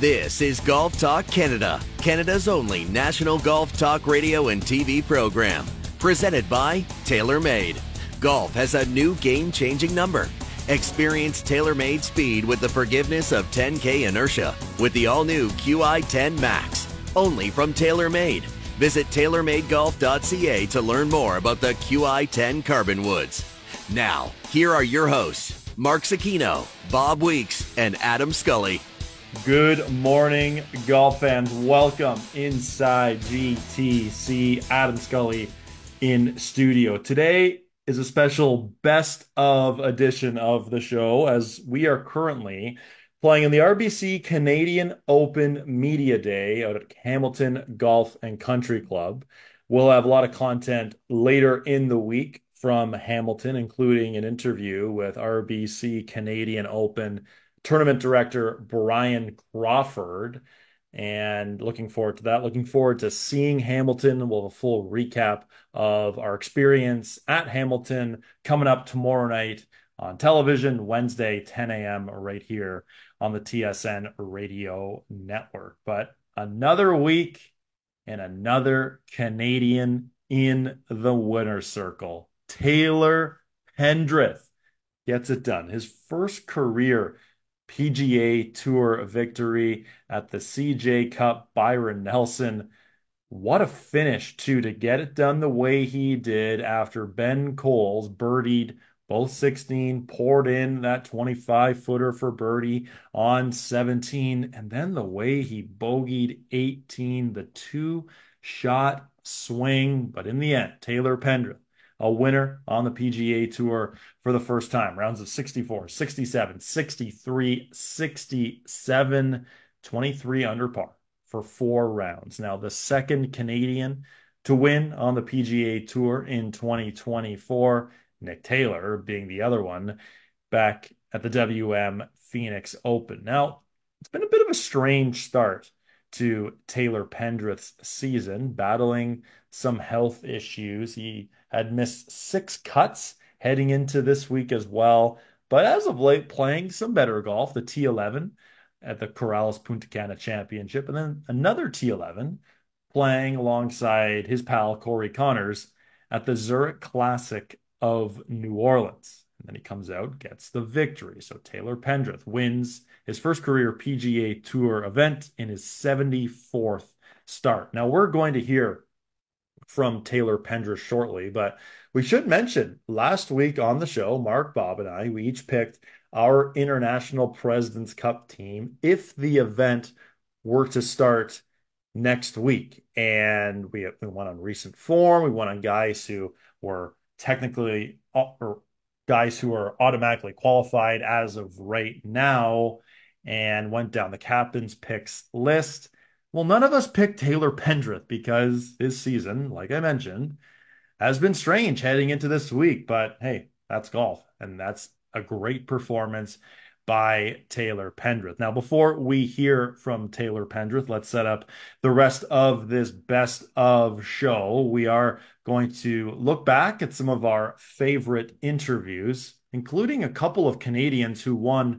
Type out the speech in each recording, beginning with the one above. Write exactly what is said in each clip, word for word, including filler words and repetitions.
This is Golf Talk Canada, Canada's only national golf talk radio and T V program. Presented by TaylorMade. Golf has a new game-changing number. Experience TaylorMade speed with the forgiveness of ten K inertia with the all-new Q I ten Max. Only from TaylorMade. Visit taylor made golf dot c a to learn more about the Q I ten Carbon Woods. Now, here are your hosts, Mark Sakino, Bob Weeks, and Adam Scully. Good morning, golf fans. Welcome inside G T C. Adam Scully in studio. Today is a special best of edition of the show as we are currently playing in the R B C Canadian Open Media Day out at Hamilton Golf and Country Club. We'll have a lot of content later in the week from Hamilton, including an interview with R B C Canadian Open Tournament Director Brian Crawford, and looking forward to that. Looking forward to seeing Hamilton. We'll have a full recap of our experience at Hamilton coming up tomorrow night on television, Wednesday, ten a.m. right here on the T S N Radio Network. But another week and another Canadian in the winner's circle. Taylor Pendrith gets it done. His first career P G A Tour victory at the C J Cup. Byron Nelson. What a finish, too, to get it done the way he did after Ben Coles birdied both sixteen, poured in that twenty-five footer for birdie on seventeen, and then the way he bogeyed eighteen, the two-shot swing. But in the end, Taylor Pendrith, a winner on the P G A Tour for the first time. Rounds of sixty-four, sixty-seven, sixty-three, sixty-seven, twenty-three under par for four rounds. Now, the second Canadian to win on the P G A Tour in twenty twenty-four, Nick Taylor being the other one back at the W M Phoenix Open. Now, it's been a bit of a strange start to Taylor Pendrith's season, battling some health issues. He had missed six cuts heading into this week as well, but as of late playing some better golf, the T eleven at the Corrales Punta Cana Championship, and then another T eleven playing alongside his pal Corey Connors at the Zurich Classic of New Orleans. And then he comes out, gets the victory. So Taylor Pendrith wins his first career P G A Tour event in his seventy-fourth start. Now, we're going to hear from Taylor Pendrith shortly, but we should mention last week on the show, Mark, Bob, and I, we each picked our International President's Cup team if the event were to start next week. And we, we went on recent form. We went on guys who were technically, or guys who are automatically qualified as of right now, and went down the captain's picks list. Well, none of us picked Taylor Pendrith because his season, like I mentioned, has been strange heading into this week. But hey, that's golf, and that's a great performance by Taylor Pendrith. Now, before we hear from Taylor Pendrith, let's set up the rest of this best of show. We are going to look back at some of our favorite interviews, including a couple of Canadians who won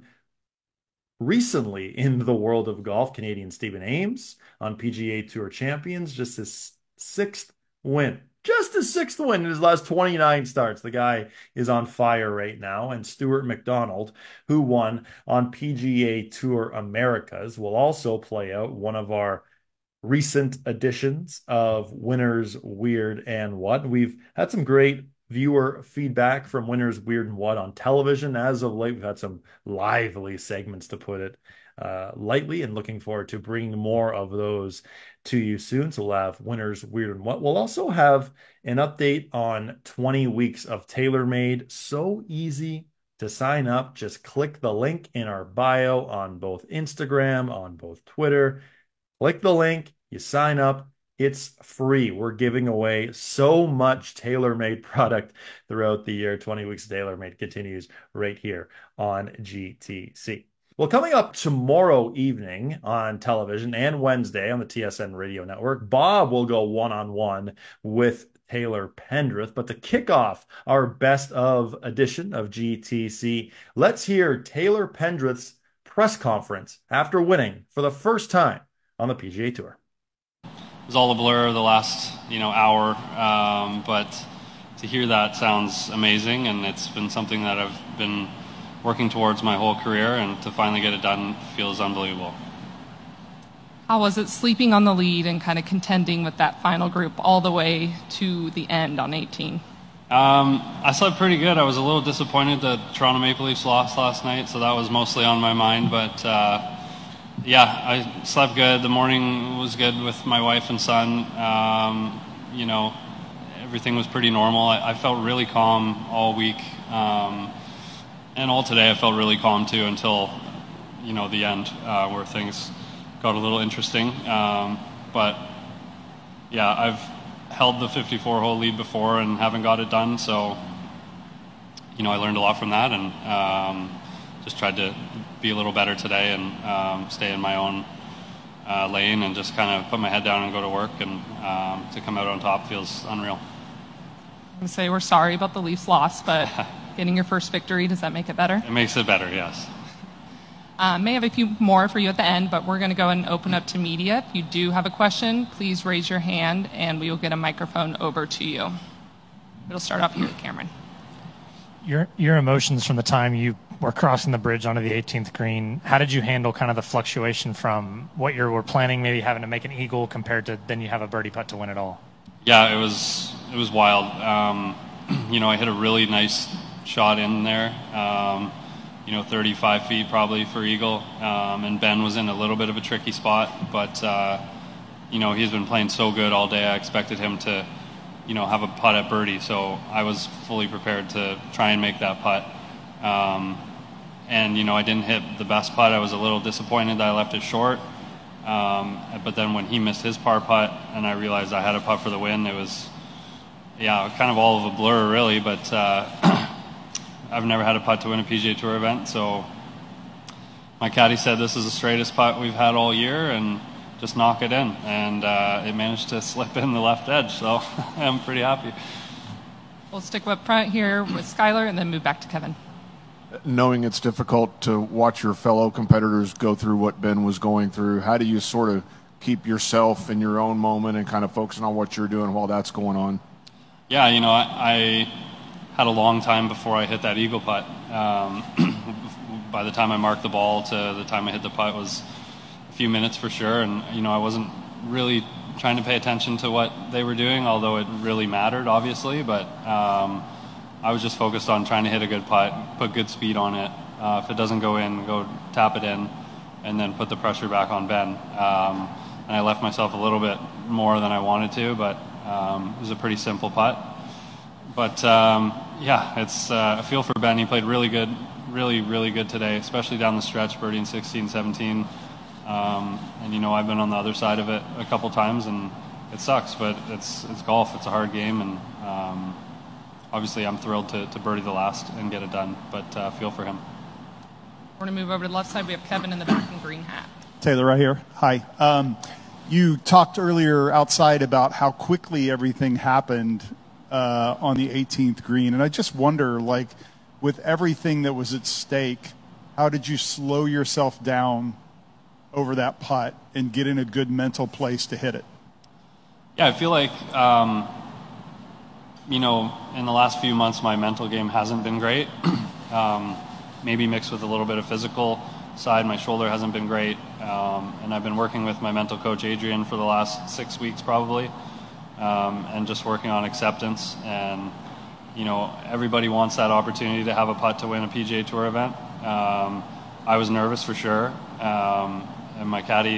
recently in the world of golf. Canadian Stephen Ames on P G A Tour Champions, just his sixth win. Just his sixth win in his last twenty-nine starts. The guy is on fire right now. And Stuart McDonald, who won on P G A Tour Americas, will also play out one of our recent editions of Winners, Weird, and What. We've had some great viewer feedback from Winners, Weird, and What on television. As of late, we've had some lively segments, to put it uh, lightly, and looking forward to bringing more of those to you soon. So we'll have Winners, Weird, and What. We'll also have an update on twenty weeks of TaylorMade. So easy to sign up. Just click the link in our bio on both Instagram, on both Twitter. Click the link, you sign up. It's free. We're giving away so much TaylorMade product throughout the year. twenty weeks of TaylorMade continues right here on G T C. Well, coming up tomorrow evening on television and Wednesday on the T S N Radio Network, Bob will go one-on-one with Taylor Pendrith. But to kick off our best of edition of G T C, let's hear Taylor Pendrith's press conference after winning for the first time on the P G A Tour. It was all a blur the last, you know, hour, um, but to hear that sounds amazing, and it's been something that I've been working towards my whole career, and to finally get it done feels unbelievable. How was it sleeping on the lead and kind of contending with that final group all the way to the end on eighteen? Um, I slept pretty good. I was a little disappointed that Toronto Maple Leafs lost last night, so that was mostly on my mind. But uh, yeah, I slept good. The morning was good with my wife and son. Um, you know, everything was pretty normal. I, I felt really calm all week, um, and all today I felt really calm too until, you know, the end uh, where things got a little interesting. Um, but yeah, I've held the fifty-four hole lead before and haven't got it done, so you know, I learned a lot from that, and um, just tried to be a little better today and um, stay in my own uh, lane and just kind of put my head down and go to work, and um, to come out on top feels unreal. I'm going to say we're sorry about the Leafs loss, but getting your first victory, does that make it better? It makes it better, yes. Uh, may have a few more for you at the end, but we're going to go ahead and open up to media. If you do have a question, please raise your hand and we will get a microphone over to you. It'll start off here with Cameron. Your your emotions from the time you were crossing the bridge onto the eighteenth green, how did you handle kind of the fluctuation from what you were planning, maybe having to make an eagle, compared to then you have a birdie putt to win it all? Yeah, it was it was wild. Um, you know, I hit a really nice shot in there. Um, you know, thirty-five feet probably for eagle. Um, and Ben was in a little bit of a tricky spot, but, uh, you know, he's been playing so good all day. I expected him to, you know, have a putt at birdie. So I was fully prepared to try and make that putt. Um, and, you know, I didn't hit the best putt. I was a little disappointed that I left it short. Um, but then when he missed his par putt and I realized I had a putt for the win, it was, yeah, kind of all of a blur really, but, uh, I've never had a putt to win a P G A Tour event, so my caddy said this is the straightest putt we've had all year, and just knock it in. And uh, it managed to slip in the left edge, so I'm pretty happy. We'll stick up front here with Skylar and then move back to Kevin. Knowing it's difficult to watch your fellow competitors go through what Ben was going through, how do you sort of keep yourself in your own moment and kind of focusing on what you're doing while that's going on? Yeah, you know, I... I had a long time before I hit that eagle putt. Um, by the time I marked the ball to the time I hit the putt was a few minutes for sure, and you know, I wasn't really trying to pay attention to what they were doing, although it really mattered obviously, but um, I was just focused on trying to hit a good putt, put good speed on it. Uh, if it doesn't go in, go tap it in, and then put the pressure back on Ben. Um, and I left myself a little bit more than I wanted to, but um, it was a pretty simple putt. But um, yeah, it's uh, I feel for Ben. He played really good, really, really good today, especially down the stretch, birdie in sixteen, seventeen. Um, and you know, I've been on the other side of it a couple times, and it sucks, but it's it's golf. It's a hard game, and um, obviously I'm thrilled to, to birdie the last and get it done. But uh, feel for him. We're going to move over to the left side. We have Kevin in the back in green hat. Taylor right here. Hi. Um, you talked earlier outside about how quickly everything happened Uh, on the eighteenth green, and I just wonder, like, with everything that was at stake, how did you slow yourself down over that putt and get in a good mental place to hit it? Yeah, I feel like, um, you know, in the last few months, my mental game hasn't been great. um, maybe mixed with a little bit of physical side. My shoulder hasn't been great, um, and I've been working with my mental coach, Adrian, for the last six weeks probably. Um, and just working on acceptance, and you know, everybody wants that opportunity to have a putt to win a P G A Tour event. Um, I was nervous for sure, um, and my caddy,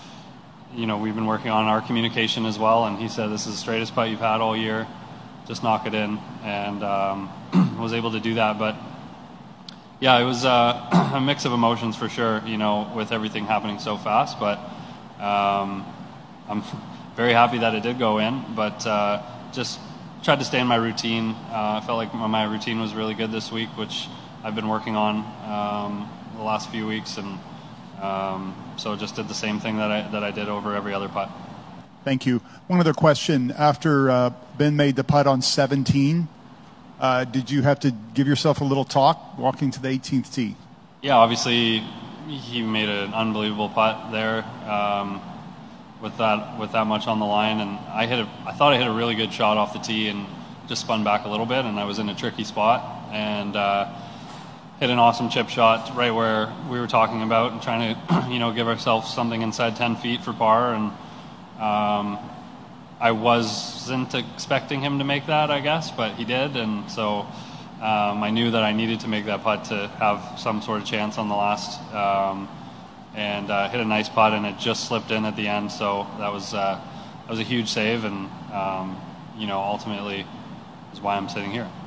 you know, we've been working on our communication as well, and he said this is the straightest putt you've had all year, just knock it in, and um, was able to do that. But yeah, it was uh, a mix of emotions for sure, you know, with everything happening so fast, but um, I'm very happy that it did go in, but uh, just tried to stay in my routine. Uh, I felt like my, my routine was really good this week, which I've been working on um, the last few weeks, and um, so just did the same thing that I that I did over every other putt. Thank you. One other question. After uh, Ben made the putt on seventeen, uh, did you have to give yourself a little talk walking to the eighteenth tee? Yeah, obviously, he made an unbelievable putt there um, with that with that much on the line, and I hit a, I thought I hit a really good shot off the tee and just spun back a little bit, and I was in a tricky spot and uh, hit an awesome chip shot right where we were talking about and trying to you know give ourselves something inside ten feet for par, and um, I wasn't expecting him to make that, I guess, but he did, and so. Um, I knew that I needed to make that putt to have some sort of chance on the last, um, and uh, hit a nice putt, and it just slipped in at the end. So that was uh, that was a huge save, and um, you know, ultimately, is why I'm sitting here.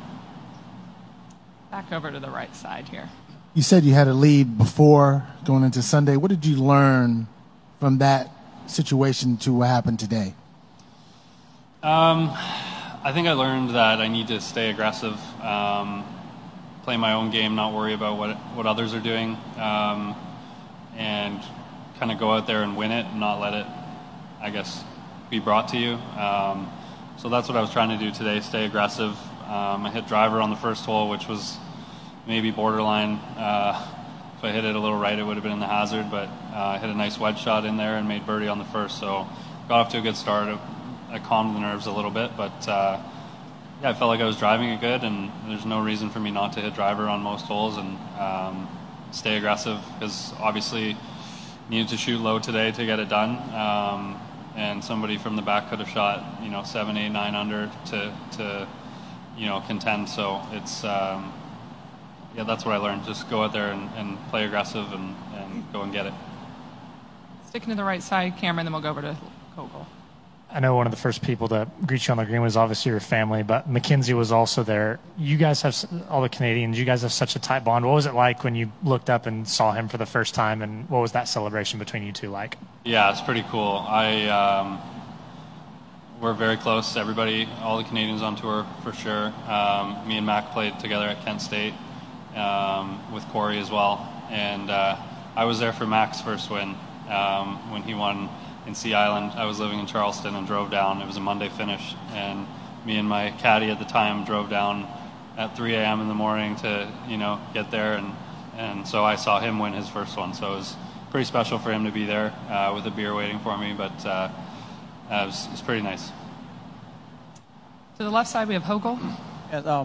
Back over to the right side here. You said you had a lead before going into Sunday. What did you learn from that situation to what happened today? Um. I think I learned that I need to stay aggressive, um, play my own game, not worry about what what others are doing, um, and kind of go out there and win it and not let it, I guess, be brought to you. Um, so that's what I was trying to do today, stay aggressive. Um, I hit driver on the first hole, which was maybe borderline. Uh, if I hit it a little right, it would have been in the hazard, but uh, I hit a nice wedge shot in there and made birdie on the first, so got off to a good start. It, I calmed the nerves a little bit, but uh, yeah, I felt like I was driving it good, and there's no reason for me not to hit driver on most holes and um, stay aggressive, because obviously needed to shoot low today to get it done, um, and somebody from the back could have shot, you know, seven, eight, nine under to, to you know, contend. So it's um, yeah, that's what I learned. Just go out there and, and play aggressive and, and go and get it. Sticking to the right side, Cameron, then we'll go over to Kogel. I know one of the first people to greet you on the green was obviously your family, but Mackenzie was also there. You guys have, all the Canadians, you guys have such a tight bond. What was it like when you looked up and saw him for the first time, and what was that celebration between you two like? Yeah, it's pretty cool. I um, we're very close. Everybody, all the Canadians on tour for sure. Um, me and Mac played together at Kent State um, with Corey as well, and uh, I was there for Mac's first win um, when he won in Sea Island. I was living in Charleston and drove down. It was a Monday finish, and me and my caddy at the time drove down at three a.m. in the morning to, you know, get there, and and so I saw him win his first one. So it was pretty special for him to be there uh, with a beer waiting for me, but uh, it, was, it was pretty nice. To the left side, we have Hogel. And, um,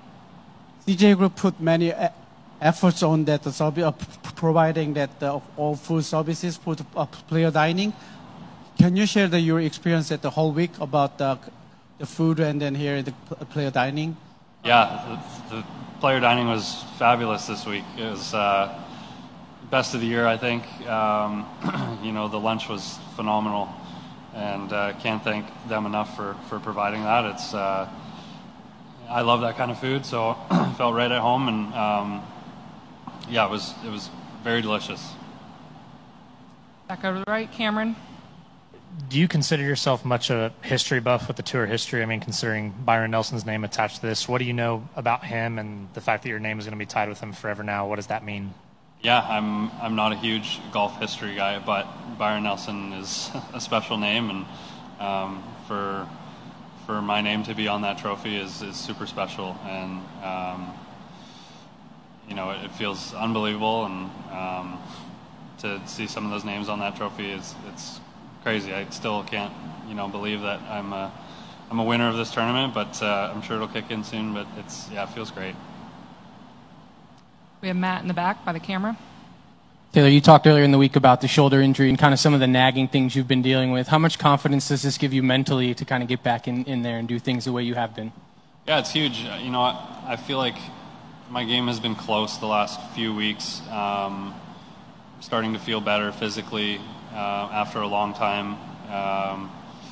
C J Group put many a- efforts on that, uh, service, uh, p- providing that uh, all food services for the, uh, player dining. Can you share the, your experience at the whole week about the, the food and then here the player dining? Yeah, the, the player dining was fabulous this week. It was uh, best of the year, I think. Um, you know, the lunch was phenomenal, and uh, can't thank them enough for, for providing that. It's uh, I love that kind of food, so I felt right at home, and um, yeah, it was it was very delicious. Back over to the right, Cameron. Do you consider yourself much a history buff with the tour history? I mean, considering Byron Nelson's name attached to this, what do you know about him and the fact that your name is going to be tied with him forever now? What does that mean? Yeah, I'm I'm not a huge golf history guy, but Byron Nelson is a special name, and um, for for my name to be on that trophy is, is super special, and um, you know, it, it feels unbelievable, and um, to see some of those names on that trophy is it's crazy. I still can't, you know, believe that I'm a, I'm a winner of this tournament, but uh, I'm sure it'll kick in soon. But it's yeah, it feels great. We have Matt in the back by the camera. Taylor, you talked earlier in the week about the shoulder injury and kind of some of the nagging things you've been dealing with. How much confidence does this give you mentally to kind of get back in, in there and do things the way you have been? Yeah, it's huge. You know, I, I feel like my game has been close the last few weeks. Um, starting to feel better physically uh, after a long time. Um,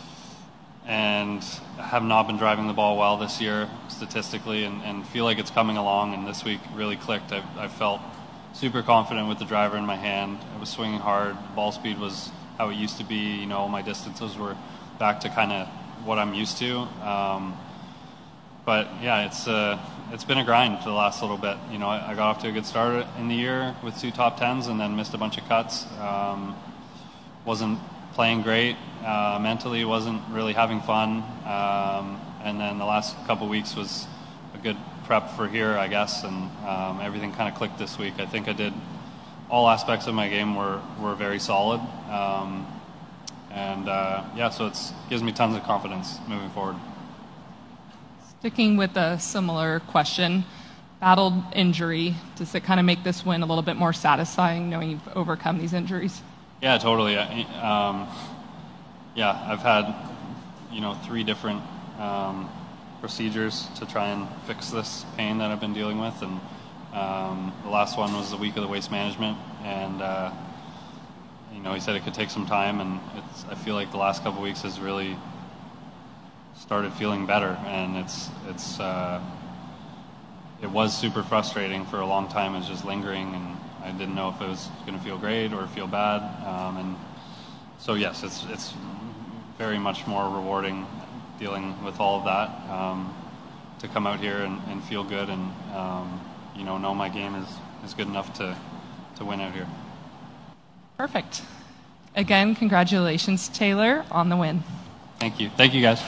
and have not been driving the ball well this year statistically, and, and feel like it's coming along, and this week really clicked. I, I felt super confident with the driver in my hand. I was swinging hard. Ball speed was how it used to be. You know, my distances were back to kind of what I'm used to. Um, but yeah, it's uh, it's been a grind for the last little bit. You know, I, I got off to a good start in the year with two top tens, and then missed a bunch of cuts. Um, wasn't playing great. Uh, mentally wasn't really having fun. Um, and then the last couple weeks was a good prep for here, I guess, and um, everything kind of clicked this week. I think I did all aspects of my game were, were very solid. Um, and uh, yeah, so it's gives me tons of confidence moving forward. Sticking with a similar question, battled injury, does it kind of make this win a little bit more satisfying knowing you've overcome these injuries? Yeah, totally. Um, yeah, I've had, you know, three different um, procedures to try and fix this pain that I've been dealing with, and um, the last one was the week of the waste management, and uh, you know, he said it could take some time, and it's, I feel like the last couple of weeks has really started feeling better, and it's it's uh, it was super frustrating for a long time. It's just lingering, and I didn't know if it was going to feel great or feel bad, um, and so yes, it's it's very much more rewarding dealing with all of that, um, to come out here and, and feel good, and um, you know know my game is, is good enough to to win out here. Perfect. Again, congratulations, Taylor, on the win. Thank you. Thank you, guys.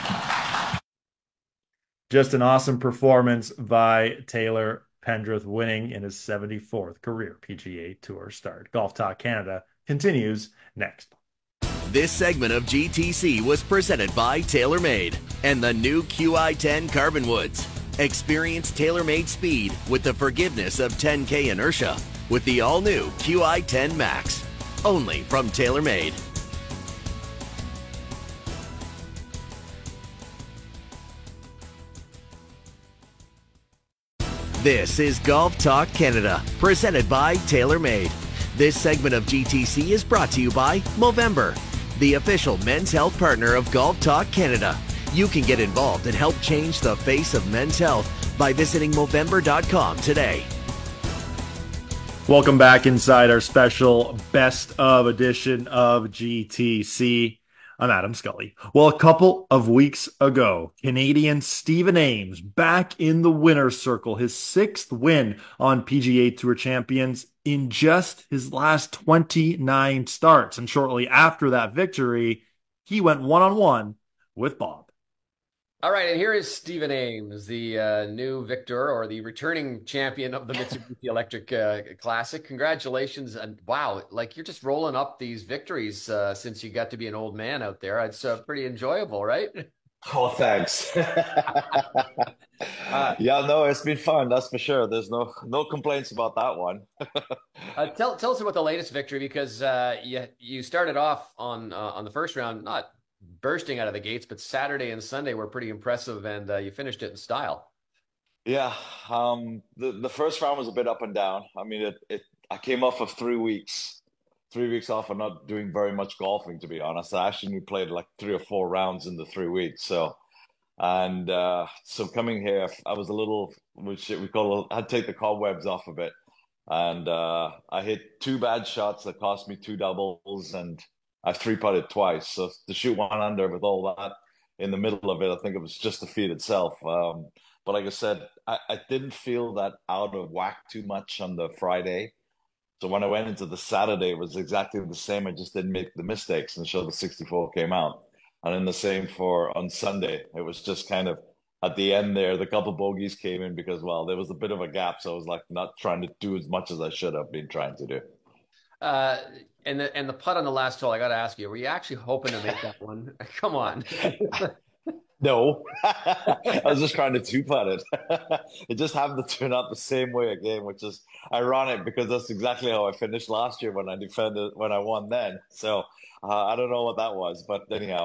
Just an awesome performance by Taylor Pendrith, winning in his seventy-fourth career P G A Tour start. Golf Talk Canada continues next. This segment of G T C was presented by TaylorMade and the new Q I ten Carbon Woods. Experience TaylorMade speed with the forgiveness of ten K inertia with the all-new Q I ten Max. Only from TaylorMade. This is Golf Talk Canada, presented by TaylorMade. This segment of G T C is brought to you by Movember, the official men's health partner of Golf Talk Canada. You can get involved and help change the face of men's health by visiting Movember dot com today. Welcome back inside our special best of edition of G T C. I'm Adam Scully. Well, a couple of weeks ago, Canadian Stephen Ames back in the winner's circle, his sixth win on P G A Tour Champions in just his last twenty-nine starts. And shortly after that victory, he went one-on-one with Bob. All right, and here is Stephen Ames, the uh, new victor or the returning champion of the Mitsubishi Electric uh, Classic. Congratulations. And wow, like you're just rolling up these victories uh, since you got to be an old man out there. It's uh, pretty enjoyable, right? Oh, thanks. uh, yeah, no, it's been fun. That's for sure. There's no no complaints about that one. uh, tell tell us about the latest victory, because uh, you you started off on uh, on the first round, not bursting out of the gates, but Saturday and Sunday were pretty impressive, and uh, you finished it in style. Yeah, um, the the first round was a bit up and down. I mean, it, it I came off of three weeks, three weeks off of not doing very much golfing, to be honest. I actually played like three or four rounds in the three weeks. So, and uh, so coming here, I was a little, which we call, I'd take the cobwebs off a bit, and uh, I hit two bad shots that cost me two doubles, and I three putted twice. So to shoot one under with all that in the middle of it, I think it was just the feat itself. Um, but like I said, I, I didn't feel that out of whack too much on the Friday. So when I went into the Saturday, it was exactly the same. I just didn't make the mistakes, and so the sixty-four came out. And then the same for on Sunday. It was just kind of at the end there, the couple bogeys came in because, well, there was a bit of a gap. So I was like not trying to do as much as I should have been trying to do. Uh, and the and the putt on the last hole, I got to ask you, were you actually hoping to make that one? Come on. No, I was just trying to two-putt it. It just happened to turn out the same way again, which is ironic because that's exactly how I finished last year when I defended, when I won then. So uh, I don't know what that was, but anyhow.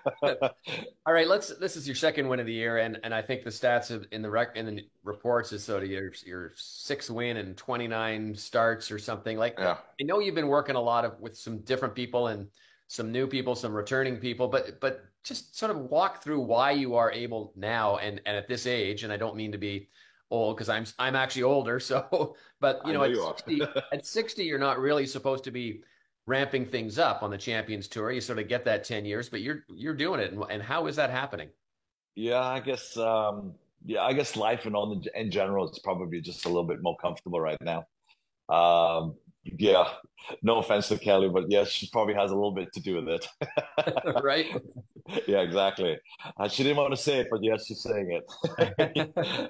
All right, let's. This is your second win of the year, and and I think the stats in the rec in the reports is sort of your your sixth win and twenty-nine starts or something. Like, yeah. I know you've been working a lot of with some different people and some new people, some returning people, but but just sort of walk through why you are able now and and at this age, and I don't mean to be old because I'm I'm actually older, so but you know, know at sixty, at sixty you're not really supposed to be ramping things up on the Champions Tour. You sort of get that ten years, but you're you're doing it, and, and how is that happening? Yeah, I guess um yeah, I guess life and all the, in general is probably just a little bit more comfortable right now. Um Yeah, no offense to Kelly, but yes, she probably has a little bit to do with it. Right? Yeah, exactly. Uh, she didn't want to say it, but yes, she's saying it.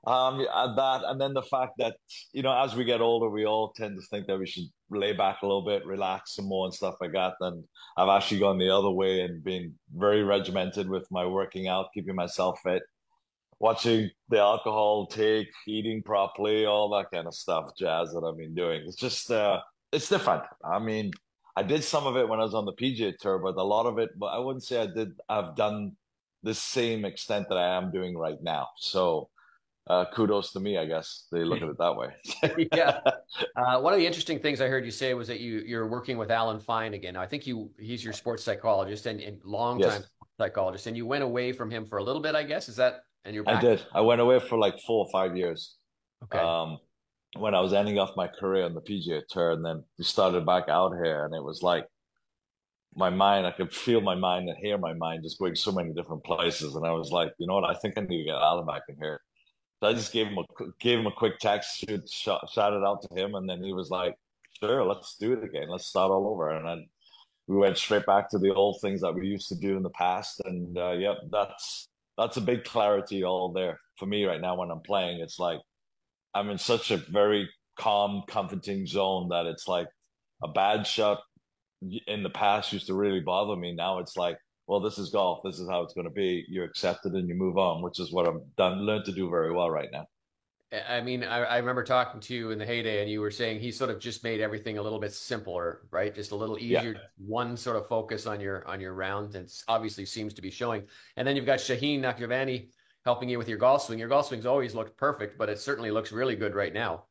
Um, yeah, that, and then the fact that, you know, as we get older, we all tend to think that we should lay back a little bit, relax some more and stuff like that. And I've actually gone the other way and been very regimented with my working out, keeping myself fit, watching the alcohol take, eating properly, all that kind of stuff, jazz that I've been doing. It's just, uh, it's different. I mean, I did some of it when I was on the P G A Tour, but a lot of it, but I wouldn't say I did, I've done the same extent that I am doing right now. So, uh, kudos to me, I guess they look at it that way. Yeah. Uh, one of the interesting things I heard you say was that you you're working with Alan Fine again. Now, I think you he's your sports psychologist and, and longtime Yes. psychologist, and you went away from him for a little bit, I guess. Is that and you're back? I did. I went away for like four or five years. Okay. Um, when I was ending off my career on the P G A Tour, and then we started back out here, and it was like my mind, I could feel my mind and hear my mind just going so many different places. And I was like, you know what? I think I need to get Alan back in here. So I just gave him a gave him a quick text, shoot, shot, shot it out to him, and then he was like, "Sure, let's do it again. Let's start all over." And then we went straight back to the old things that we used to do in the past. And uh, yep, that's that's a big clarity all there for me right now when I'm playing. It's like I'm in such a very calm, comforting zone that it's like a bad shot in the past used to really bother me. Now it's like, well, this is golf. This is how it's going to be. You accept it and you move on, which is what I've done, learned to do very well right now. I mean, I, I remember talking to you in the heyday, and you were saying he sort of just made everything a little bit simpler, right? Just a little easier, Yeah. one sort of focus on your on your round, and it's obviously seems to be showing. And then you've got Shaheen Nakjavani helping you with your golf swing. Your golf swing's always looked perfect, but it certainly looks really good right now.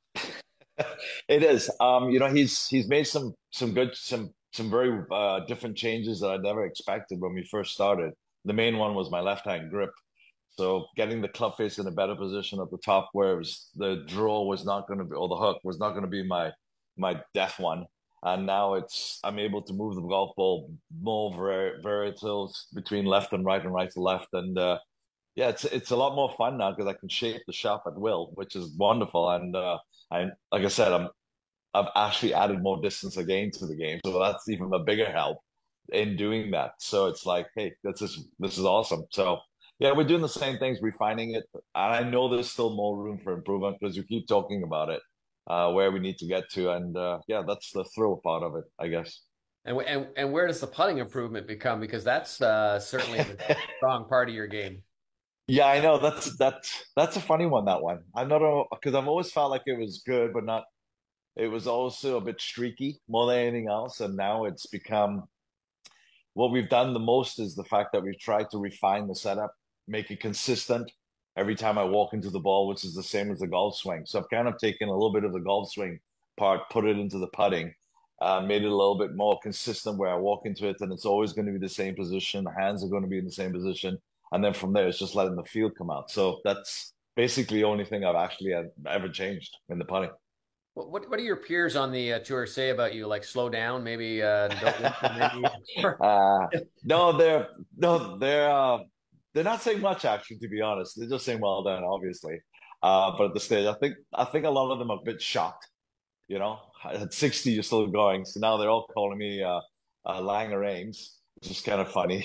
It is. Um, you know, he's he's made some some good some some very uh, different changes that I never expected when we first started. The main one was my left hand grip. So getting the club face in a better position at the top, where it was, the draw was not going to be, or the hook was not going to be my my death one. And now it's I'm able to move the golf ball more very versatile between left and right and right to left. And uh, yeah, it's it's a lot more fun now because I can shape the shot at will, which is wonderful. And uh, I like I said, I'm I've actually added more distance again to the game, so that's even a bigger help in doing that. So it's like, hey, this is this is awesome. So yeah, we're doing the same things, refining it. And I know there's still more room for improvement because you keep talking about it, uh, where we need to get to. And uh, yeah, that's the thrill part of it, I guess. And and and where does the putting improvement become? Because that's uh, certainly a strong part of your game. Yeah, I know. That's that's that's a funny one, that one. I'm not because I've always felt like it was good, but not it was also a bit streaky more than anything else. And now it's become what we've done the most is the fact that we've tried to refine the setup, make it consistent every time I walk into the ball, which is the same as the golf swing. So I've kind of taken a little bit of the golf swing part, put it into the putting, uh, made it a little bit more consistent where I walk into it and it's always going to be the same position. The hands are going to be in the same position. And then from there, it's just letting the feel come out. So that's basically the only thing I've actually ever changed in the putting. What what do your peers on the uh, tour say about you? Like slow down, maybe uh, don't maybe. uh, no, they're no, they're uh, they're not saying much actually. To be honest, they're just saying well done, obviously. Uh, but at the stage, I think I think a lot of them are a bit shocked. You know, at sixty, you're still going. So now they're all calling me uh, uh, Langer Ames, which is kind of funny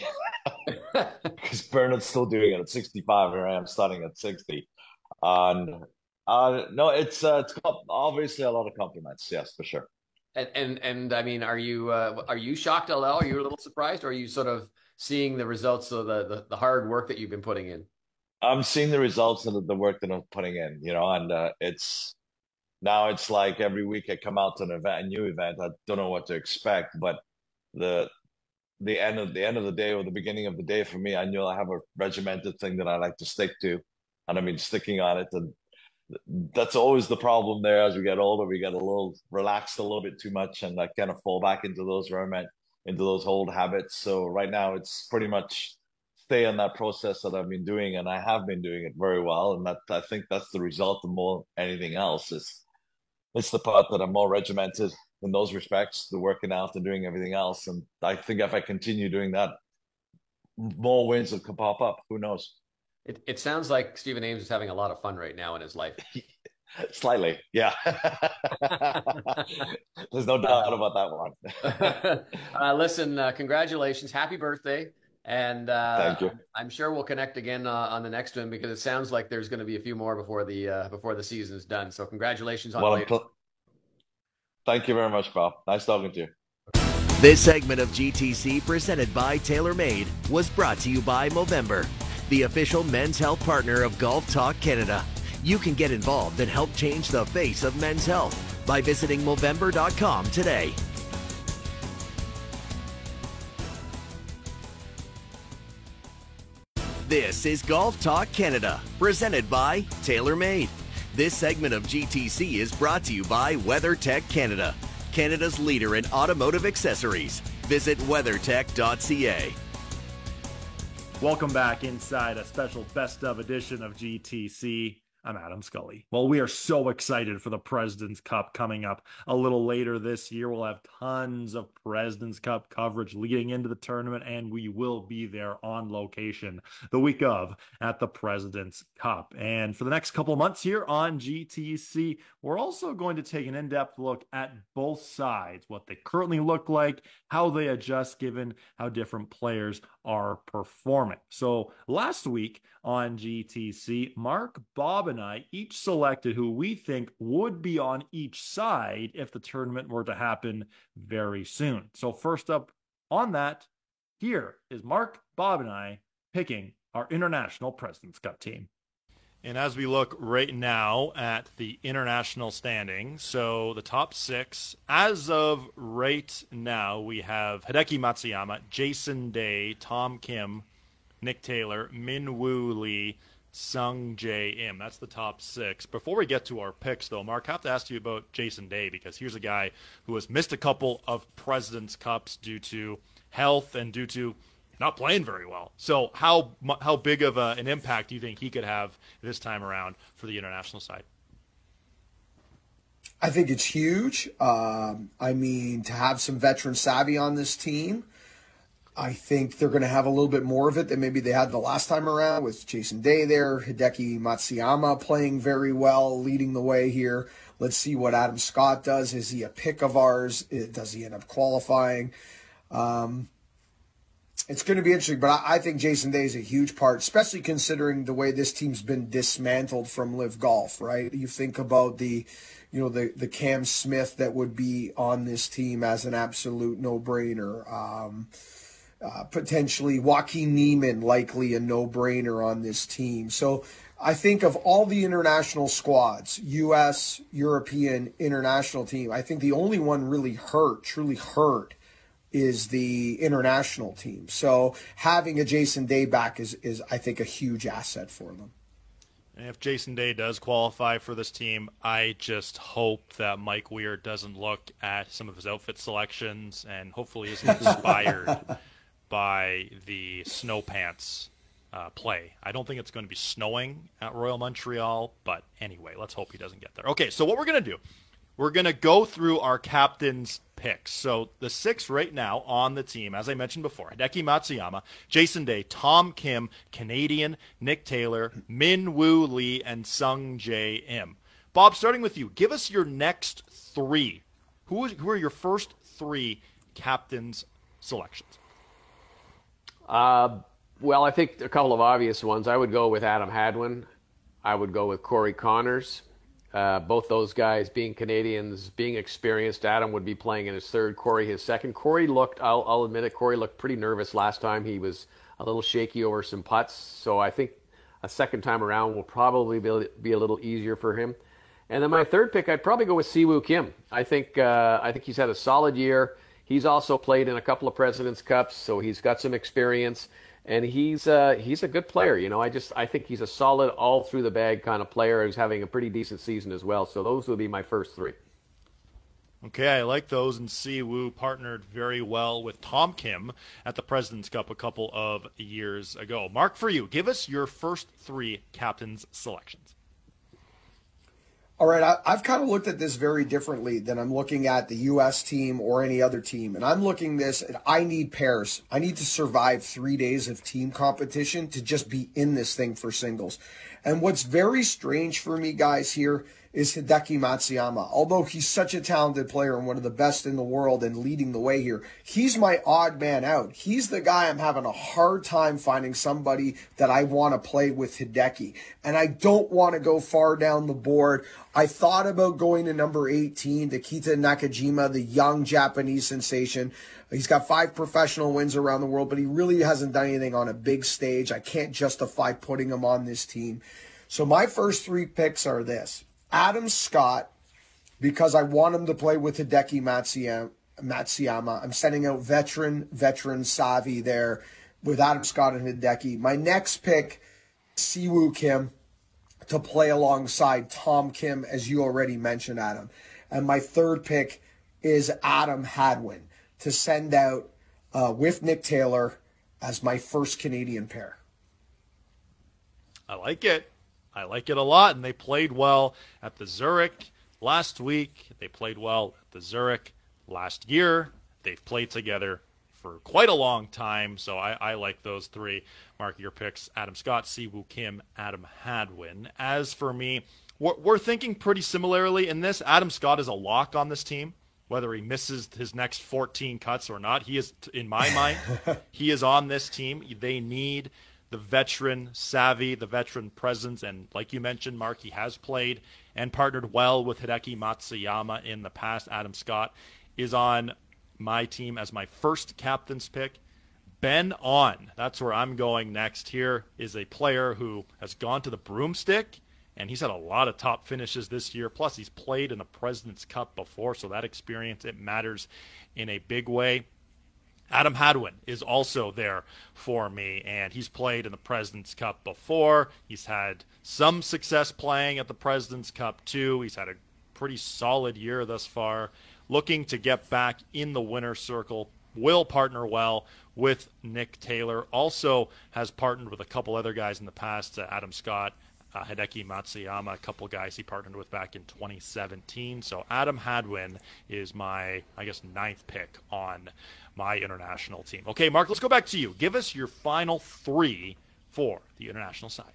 because Bernard's still doing it at sixty-five, and I am starting at sixty. And uh, no, it's uh, it's obviously a lot of compliments. Yes, for sure. And and and I mean, are you uh, are you shocked, L L? Are you a little surprised, or are you sort of seeing the results of the, the the hard work that you've been putting in? I'm seeing the results of the work that I'm putting in, you know, and uh, it's now it's like every week I come out to an event, a new event. I don't know what to expect, but the the end of the end of the day or the beginning of the day for me, I know I have a regimented thing that I like to stick to, and I mean sticking on it, and that's always the problem there. As we get older, we get a little relaxed a little bit too much, and I kind of fall back into those remnant, into those old habits. So right now, it's pretty much stay on that process that I've been doing, and I have been doing it very well. And that I think that's the result of more anything else. Is it's the part that I'm more regimented in those respects, the working out and doing everything else. And I think if I continue doing that, more wins will pop up. Who knows? It it sounds like Stephen Ames is having a lot of fun right now in his life. Slightly, yeah. There's no doubt about that one. uh, listen, uh, congratulations, happy birthday. And uh, Thank you. I'm sure we'll connect again uh, on the next one, because it sounds like there's going to be a few more before the uh, before the season's done. So congratulations on Well, the pl- thank you very much, pal. Nice talking to you. This segment of G T C, presented by TaylorMade, was brought to you by Movember, the official men's health partner of Golf Talk Canada. You can get involved and help change the face of men's health by visiting Movember dot com today. This is Golf Talk Canada, presented by TaylorMade. This segment of G T C is brought to you by WeatherTech Canada, Canada's leader in automotive accessories. Visit weathertech dot c a. Welcome back inside a special best of edition of G T C. I'm Adam Scully. Well, we are so excited for the President's Cup coming up a little later this year. We'll have tons of President's Cup coverage leading into the tournament, and we will be there on location the week of at the President's Cup. And for the next couple of months here on G T C, we're also going to take an in-depth look at both sides, what they currently look like, how they adjust given how different players are performing. So last week on G T C, Mark, Bob, and I each selected who we think would be on each side if the tournament were to happen very soon. So first up on that, here is Mark, Bob, and I picking our International President's Cup team. And as we look right now at the international standing, so the top six, as of right now, we have Hideki Matsuyama, Jason Day, Tom Kim, Nick Taylor, Min Woo Lee, Sung Jae Im. That's the top six. Before we get to our picks, though, Mark, I have to ask you about Jason Day, because here's a guy who has missed a couple of President's Cups due to health and due to not playing very well. So how how big of a, an impact do you think he could have this time around for the international side? I think it's huge. Um, I mean, to have some veteran savvy on this team, I think they're going to have a little bit more of it than maybe they had the last time around with Jason Day there, Hideki Matsuyama playing very well, leading the way here. Let's see what Adam Scott does. Is he a pick of ours? Does he end up qualifying? Um, It's going to be interesting, but I think Jason Day is a huge part, especially considering the way this team's been dismantled from Live Golf, right? You think about the, you know, the, the Cam Smith that would be on this team as an absolute no-brainer. Um, uh, potentially Joaquin Neiman, likely a no-brainer on this team. So I think of all the international squads, U S, European, international team, I think the only one really hurt, truly hurt, is the international team. So having a Jason Day back is, is I think, a huge asset for them. And if Jason Day does qualify for this team, I just hope that Mike Weir doesn't look at some of his outfit selections and hopefully isn't inspired by the snow pants uh, play. I don't think it's going to be snowing at Royal Montreal, but anyway, let's hope he doesn't get there. Okay, so what we're going to do, we're going to go through our captain's picks. So the six right now on the team, as I mentioned before, Hideki Matsuyama, Jason Day, Tom Kim, Canadian, Nick Taylor, Min Woo Lee, and Sung Jae Im. Bob, starting with you, give us your next three. Who, is, who are your first three captain's selections? Uh, well, I think a couple of obvious ones. I would go with Adam Hadwin. I would go with Corey Connors. Uh, both those guys being Canadians, being experienced. Adam would be playing in his third, Corey his second. Corey looked, I'll, I'll admit it, Corey looked pretty nervous last time. He was a little shaky over some putts. So I think a second time around will probably be, be a little easier for him. And then my third pick, I'd probably go with Siwoo Kim. I think uh, I think he's had a solid year. He's also played in a couple of President's Cups, so he's got some experience. And he's uh, he's a good player, you know. I just I think he's a solid all through the bag kind of player who's having a pretty decent season as well. So those would be my first three. Okay, I like those. And Siwoo partnered very well with Tom Kim at the President's Cup a couple of years ago. Mark, for you, give us your first three captain's selections. All right, I, I've kind of looked at this very differently than I'm looking at the U S team or any other team. And I'm looking this, and I need pairs. I need to survive three days of team competition to just be in this thing for singles. And what's very strange for me, guys, here is Hideki Matsuyama. Although he's such a talented player and one of the best in the world and leading the way here, he's my odd man out. He's the guy I'm having a hard time finding somebody that I want to play with Hideki. And I don't want to go far down the board. I thought about going to number eighteen, Takita Nakajima, the young Japanese sensation. He's got five professional wins around the world, but he really hasn't done anything on a big stage. I can't justify putting him on this team. So my first three picks are this. Adam Scott, because I want him to play with Hideki Matsuyama. Matsuyama. I'm sending out veteran, veteran Savi there with Adam Scott and Hideki. My next pick, Siwoo Kim, to play alongside Tom Kim, as you already mentioned, Adam. And my third pick is Adam Hadwin to send out uh, with Nick Taylor as my first Canadian pair. I like it. I like it a lot, and they played well at the Zurich last week. They played well at the Zurich last year. They've played together for quite a long time, so I, I like those three. Mark, your picks, Adam Scott, Siwoo Kim, Adam Hadwin. As for me, we're, we're thinking pretty similarly in this. Adam Scott is a lock on this team, whether he misses his next fourteen cuts or not. He is, in my mind, he is on this team. They need the veteran savvy, the veteran presence, and like you mentioned, Mark, he has played and partnered well with Hideki Matsuyama in the past. Adam Scott is on my team as my first captain's pick. Ben On, that's where I'm going next. Here is a player who has gone to the broomstick, and he's had a lot of top finishes this year. Plus, he's played in the President's Cup before, so that experience, it matters in a big way. Adam Hadwin is also there for me, and he's played in the President's Cup before. He's had some success playing at the President's Cup, too. He's had a pretty solid year thus far. Looking to get back in the winner's circle. Will partner well with Nick Taylor. Also has partnered with a couple other guys in the past, uh, Adam Scott, uh, Hideki Matsuyama, a couple guys he partnered with back in twenty seventeen. So Adam Hadwin is my, I guess, ninth pick on my international team. Okay, Mark, let's go back to you. Give us your final three for the international side.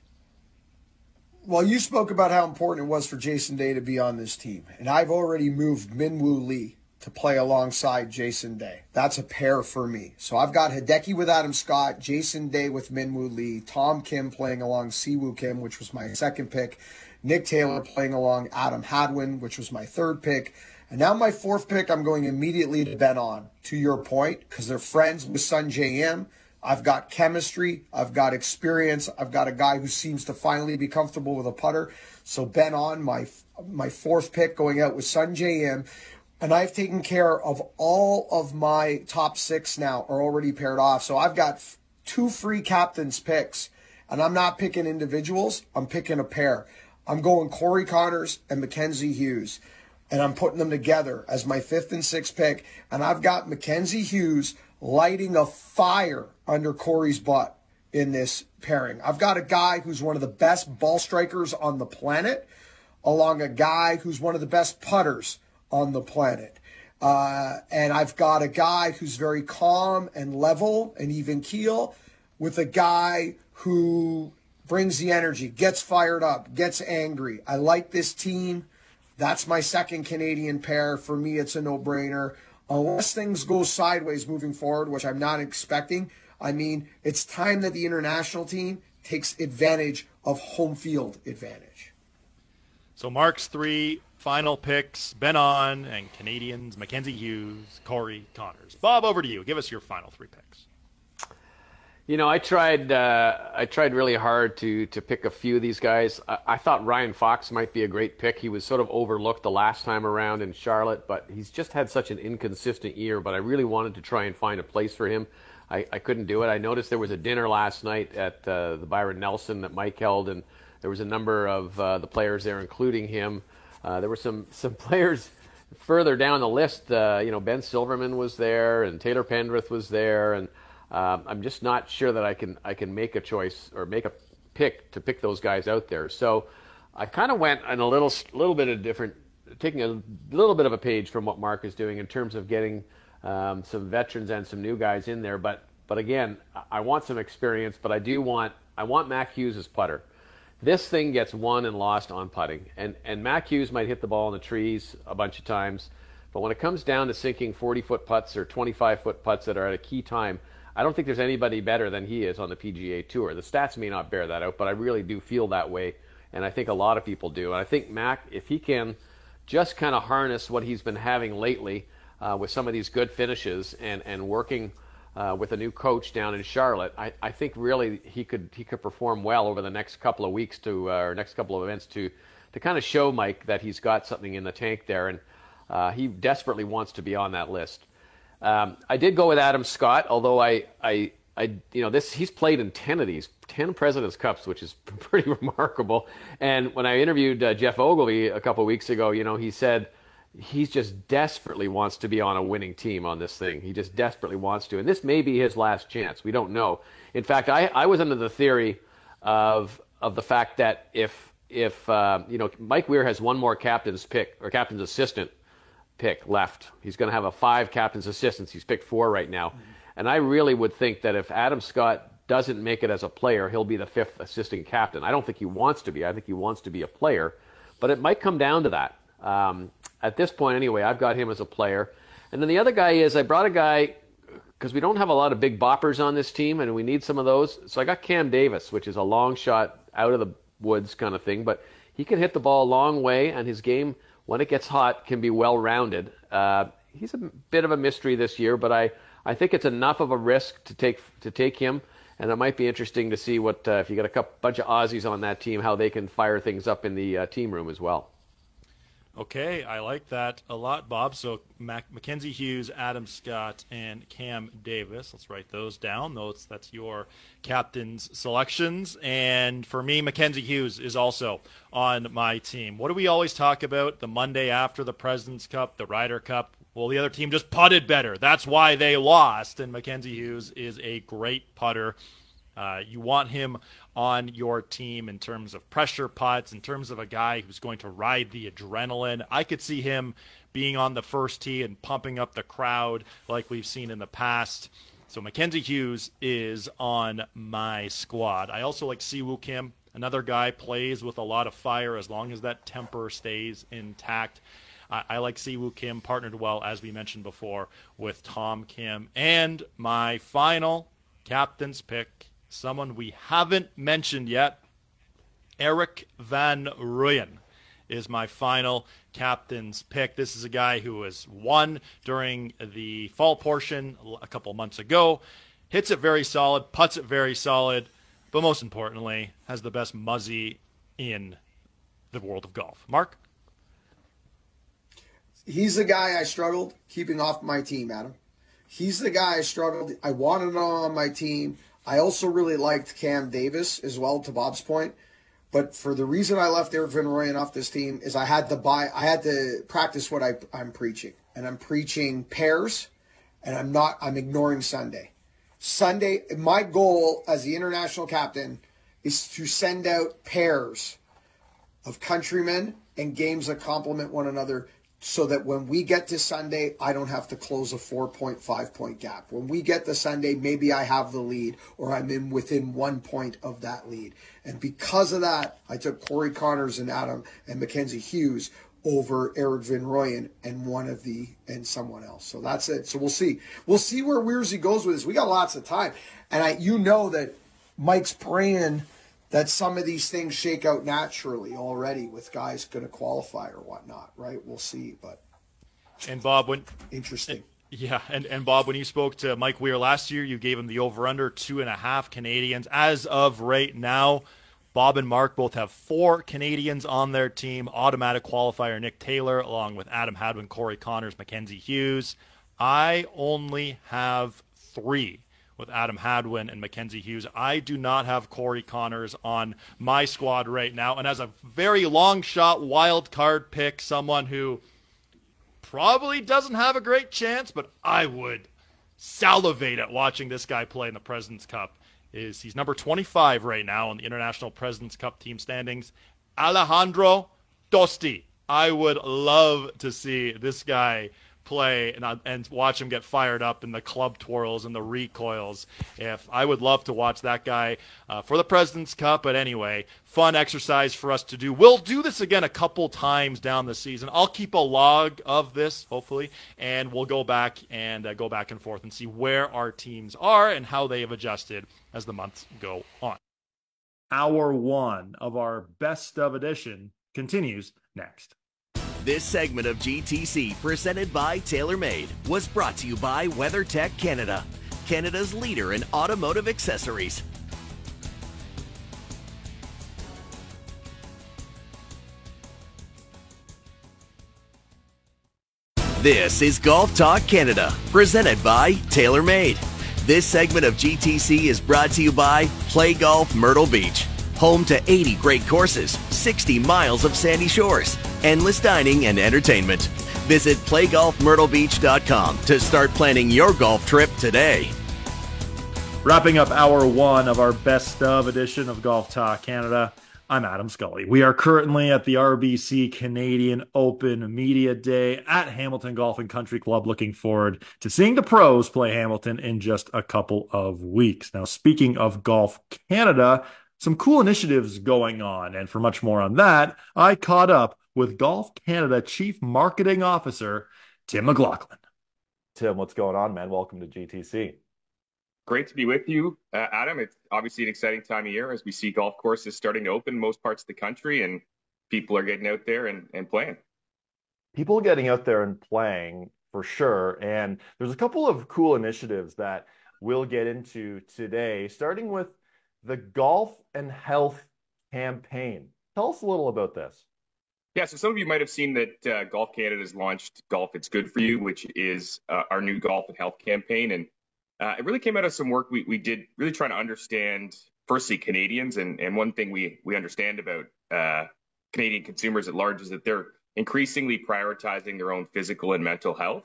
Well, you spoke about how important it was for Jason Day to be on this team, and I've already moved Minwoo Lee to play alongside Jason Day. That's a pair for me. So I've got Hideki with Adam Scott, Jason Day with Minwoo Lee, Tom Kim playing along Siwoo Kim, which was my second pick, Nick Taylor playing along Adam Hadwin, which was my third pick. And now my fourth pick, I'm going immediately to Ben On, to your point, because they're friends with Sun J M. I've got chemistry. I've got experience. I've got a guy who seems to finally be comfortable with a putter. So Ben On, my my fourth pick, going out with Sun J M. And I've taken care of all of my top six now are already paired off. So I've got two free captain's picks. And I'm not picking individuals. I'm picking a pair. I'm going Corey Connors and Mackenzie Hughes. And I'm putting them together as my fifth and sixth pick. And I've got Mackenzie Hughes lighting a fire under Corey's butt in this pairing. I've got a guy who's one of the best ball strikers on the planet, along a guy who's one of the best putters on the planet. Uh, and I've got a guy who's very calm and level and even keel with a guy who brings the energy, gets fired up, gets angry. I like this team. That's my second Canadian pair. For me, it's a no-brainer. Unless things go sideways moving forward, which I'm not expecting, I mean, it's time that the international team takes advantage of home field advantage. So Mark's three final picks, Ben On and Canadians, Mackenzie Hughes, Corey Connors. Bob, over to you. Give us your final three picks. You know, I tried. Uh, I tried really hard to to pick a few of these guys. I, I thought Ryan Fox might be a great pick. He was sort of overlooked the last time around in Charlotte, but he's just had such an inconsistent year. But I really wanted to try and find a place for him. I, I couldn't do it. I noticed there was a dinner last night at uh, the Byron Nelson that Mike held, and there was a number of uh, the players there, including him. Uh, there were some some players further down the list. Uh, you know, Ben Silverman was there, and Taylor Pendrith was there, and Um, I'm just not sure that I can I can make a choice or make a pick to pick those guys out there. So I kind of went in a little little bit of different, taking a little bit of a page from what Mark is doing in terms of getting um, some veterans and some new guys in there. But but again, I want some experience. But I do want I want Mac Hughes' putter. This thing gets won and lost on putting. And, and Mac Hughes might hit the ball in the trees a bunch of times, but when it comes down to sinking forty-foot putts or twenty-five-foot putts that are at a key time, I don't think there's anybody better than he is on the P G A Tour. The stats may not bear that out, but I really do feel that way, and I think a lot of people do. And I think Mac, if he can just kind of harness what he's been having lately uh, with some of these good finishes and, and working Uh, with a new coach down in Charlotte, I, I think really he could he could perform well over the next couple of weeks to uh, or next couple of events to to kind of show Mike that he's got something in the tank there, and uh, he desperately wants to be on that list. Um, I did go with Adam Scott, although I, I I you know this he's played in ten of these ten Presidents Cups, which is pretty remarkable. And when I interviewed uh, Jeff Ogilvy a couple of weeks ago, you know he said he just desperately wants to be on a winning team on this thing. He just desperately wants to. And this may be his last chance. We don't know. In fact, I, I was under the theory of of the fact that if, if uh, you know, Mike Weir has one more captain's pick or captain's assistant pick left. He's going to have a five captain's assistants. He's picked four right now. Mm-hmm. And I really would think that if Adam Scott doesn't make it as a player, he'll be the fifth assistant captain. I don't think he wants to be. I think he wants to be a player. But it might come down to that. Um, at this point, anyway, I've got him as a player. And then the other guy is I brought a guy because we don't have a lot of big boppers on this team, and we need some of those. So I got Cam Davis, which is a long shot out of the woods kind of thing. But he can hit the ball a long way, and his game, when it gets hot, can be well-rounded. Uh, he's a bit of a mystery this year, but I, I think it's enough of a risk to take to take him. And it might be interesting to see what uh, if you got a couple, bunch of Aussies on that team, how they can fire things up in the uh, team room as well. Okay, I like that a lot, Bob. So Mac- Mackenzie Hughes, Adam Scott, and Cam Davis. Let's write those down. Those, that's your captain's selections. And for me, Mackenzie Hughes is also on my team. What do we always talk about? The Monday after the President's Cup, the Ryder Cup. Well, the other team just putted better. That's why they lost. And Mackenzie Hughes is a great putter. Uh, you want him on your team in terms of pressure putts, in terms of a guy who's going to ride the adrenaline. I could see him being on the first tee and pumping up the crowd like we've seen in the past. So Mackenzie Hughes is on my squad. I also like Siwoo Kim. Another guy plays with a lot of fire as long as that temper stays intact. I, I like Siwoo Kim, partnered well, as we mentioned before, with Tom Kim. And my final captain's pick, someone we haven't mentioned yet, Erik van Rooyen is my final captain's pick. This is a guy who has won during the fall portion a couple months ago, hits it very solid, putts it very solid, but most importantly, has the best muzzy in the world of golf. Mark? He's the guy I struggled keeping off my team, Adam. He's the guy I struggled. I wanted him on my team. I also really liked Cam Davis as well, to Bob's point. But for the reason I left Erik van Rooyen off this team is I had to buy, I had to practice what I, I'm preaching. And I'm preaching pairs, and I'm not, I'm ignoring Sunday. Sunday, my goal as the international captain is to send out pairs of countrymen and games that complement one another, so that when we get to Sunday, I don't have to close a four point five point gap. When we get to Sunday, maybe I have the lead, or I'm in within one point of that lead. And because of that, I took Corey Connors and Adam and Mackenzie Hughes over Erik van Rooyen and one of the and someone else. So that's it. So we'll see. We'll see where Weirzy goes with this. We got lots of time, and I, you know that Mike's praying that some of these things shake out naturally already with guys going to qualify or whatnot, right? We'll see, but and Bob, when interesting, yeah, and and Bob, when you spoke to Mike Weir last year, you gave him the over/under two and a half Canadians. As of right now, Bob and Mark both have four Canadians on their team. Automatic qualifier Nick Taylor, along with Adam Hadwin, Corey Connors, Mackenzie Hughes. I only have three, with Adam Hadwin and Mackenzie Hughes. I do not have Corey Connors on my squad right now. And as a very long shot wild card pick, someone who probably doesn't have a great chance, but I would salivate at watching this guy play in the President's Cup, is he's number twenty-five right now in the International President's Cup team standings, Alejandro Tosti. I would love to see this guy play and, and watch him get fired up in the club twirls and the recoils. If I would love to watch that guy uh, for the President's Cup, but anyway, fun exercise for us to do. We'll do this again a couple times down the season. I'll keep a log of this, hopefully, and we'll go back and uh, go back and forth and see where our teams are and how they have adjusted as the months go on. Hour one of our best of edition continues next. This segment of G T C, presented by TaylorMade, was brought to you by WeatherTech Canada, Canada's leader in automotive accessories. This is Golf Talk Canada, presented by TaylorMade. This segment of G T C is brought to you by Play Golf Myrtle Beach, home to eighty great courses, sixty miles of sandy shores, endless dining and entertainment. Visit play golf myrtle beach dot com to start planning your golf trip today. Wrapping up hour one of our best of edition of Golf Talk Canada, I'm Adam Scully. We are currently at the R B C Canadian Open Media Day at Hamilton Golf and Country Club. Looking forward to seeing the pros play Hamilton in just a couple of weeks. Now, speaking of Golf Canada, some cool initiatives going on. And for much more on that, I caught up with Golf Canada Chief Marketing Officer, Tim McLaughlin. Tim, what's going on, man? Welcome to G T C. Great to be with you, uh, Adam. It's obviously an exciting time of year as we see golf courses starting to open in most parts of the country and people are getting out there and, and playing. People getting out there and playing for sure. And there's a couple of cool initiatives that we'll get into today, starting with the Golf and Health campaign. Tell us a little about this. Yeah, so some of you might have seen that uh, Golf Canada has launched Golf It's Good For You, which is uh, our new golf and health campaign. And Uh, it really came out of some work we, we did really trying to understand, firstly, Canadians. And, and one thing we, we understand about uh, Canadian consumers at large is that they're increasingly prioritizing their own physical and mental health.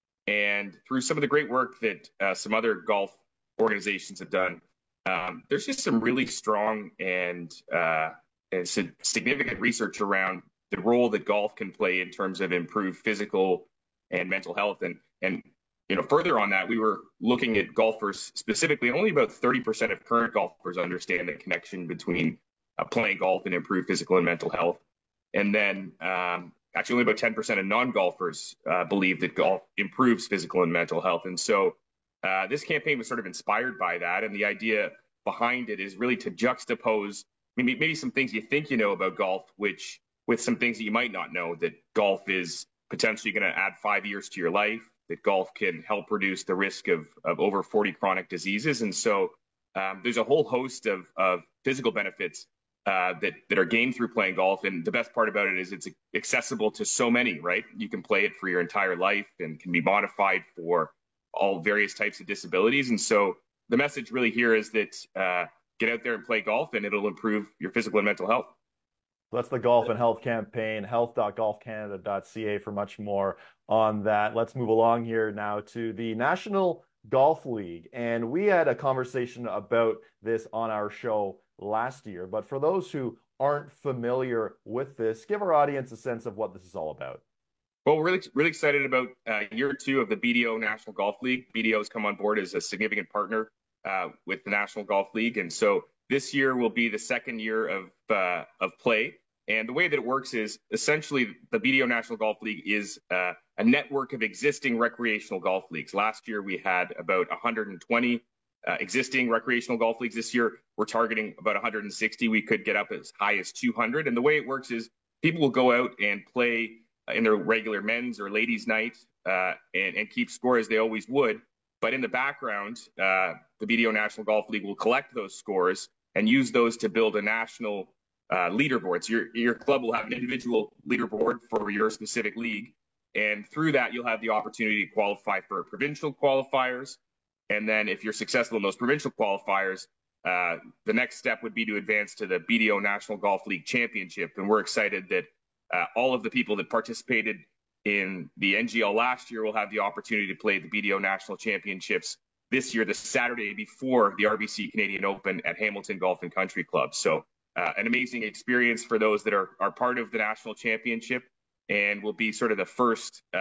And through some of the great work that uh, some other golf organizations have done, um, there's just some really strong and, uh, and significant research around the role that golf can play in terms of improved physical and mental health. And, and You know, further on that, we were looking at golfers specifically, and only about thirty percent of current golfers understand the connection between uh, playing golf and improved physical and mental health. And then um, actually only about ten percent of non-golfers uh, believe that golf improves physical and mental health. And so uh, this campaign was sort of inspired by that. And the idea behind it is really to juxtapose maybe, maybe some things you think you know about golf, which with some things that you might not know, that golf is potentially going to add five years to your life, that golf can help reduce the risk of, of over forty chronic diseases. And so um, there's a whole host of, of physical benefits uh, that, that are gained through playing golf. And the best part about it is it's accessible to so many, right? You can play it for your entire life and can be modified for all various types of disabilities. And so the message really here is that uh, get out there and play golf and it'll improve your physical and mental health. That's the Golf and Health campaign, health dot golf canada dot c a for much more on that. Let's move along here now to the National Golf League. And we had a conversation about this on our show last year. But for those who aren't familiar with this, give our audience a sense of what this is all about. Well, we're really, really excited about uh, year two of the B D O National Golf League. B D O has come on board as a significant partner uh, with the National Golf League. And so this year will be the second year of uh, of play. And the way that it works is essentially the B D O National Golf League is uh, a network of existing recreational golf leagues. Last year, we had about one hundred twenty uh, existing recreational golf leagues. This year, we're targeting about one hundred sixty. We could get up as high as two hundred. And the way it works is people will go out and play in their regular men's or ladies' night uh, and, and keep score as they always would. But in the background, uh, the B D O National Golf League will collect those scores and use those to build a national Uh, leaderboards. Your your club will have an individual leaderboard for your specific league, and through that you'll have the opportunity to qualify for provincial qualifiers. And then if you're successful in those provincial qualifiers, uh, the next step would be to advance to the B D O National Golf League Championship. And we're excited that uh, all of the people that participated in the N G L last year will have the opportunity to play the B D O National Championships this year, the Saturday before the R B C Canadian Open at Hamilton Golf and Country Club. So Uh, an amazing experience for those that are, are part of the national championship, and will be sort of the first uh,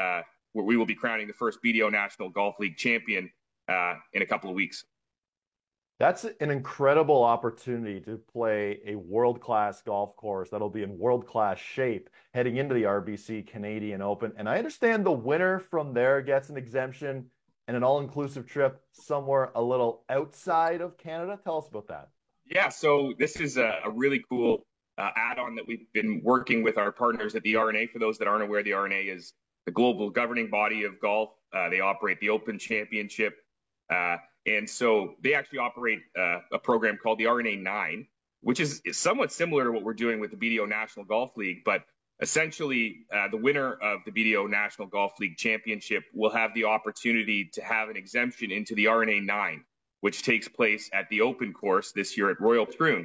where we will be crowning the first B D O National Golf League champion uh, in a couple of weeks. That's an incredible opportunity to play a world-class golf course that'll be in world-class shape heading into the R B C Canadian Open. And I understand the winner from there gets an exemption and an all-inclusive trip somewhere a little outside of Canada. Tell us about that. Yeah, so this is a, a really cool uh, add-on that we've been working with our partners at the R N A. For those that aren't aware, the R N A is the global governing body of golf. Uh, they operate the Open Championship. Uh, And so they actually operate uh, a program called the R N A nine, which is, is somewhat similar to what we're doing with the B D O National Golf League. But essentially, uh, the winner of the B D O National Golf League Championship will have the opportunity to have an exemption into the R N A nine, which takes place at the Open course this year at Royal Troon.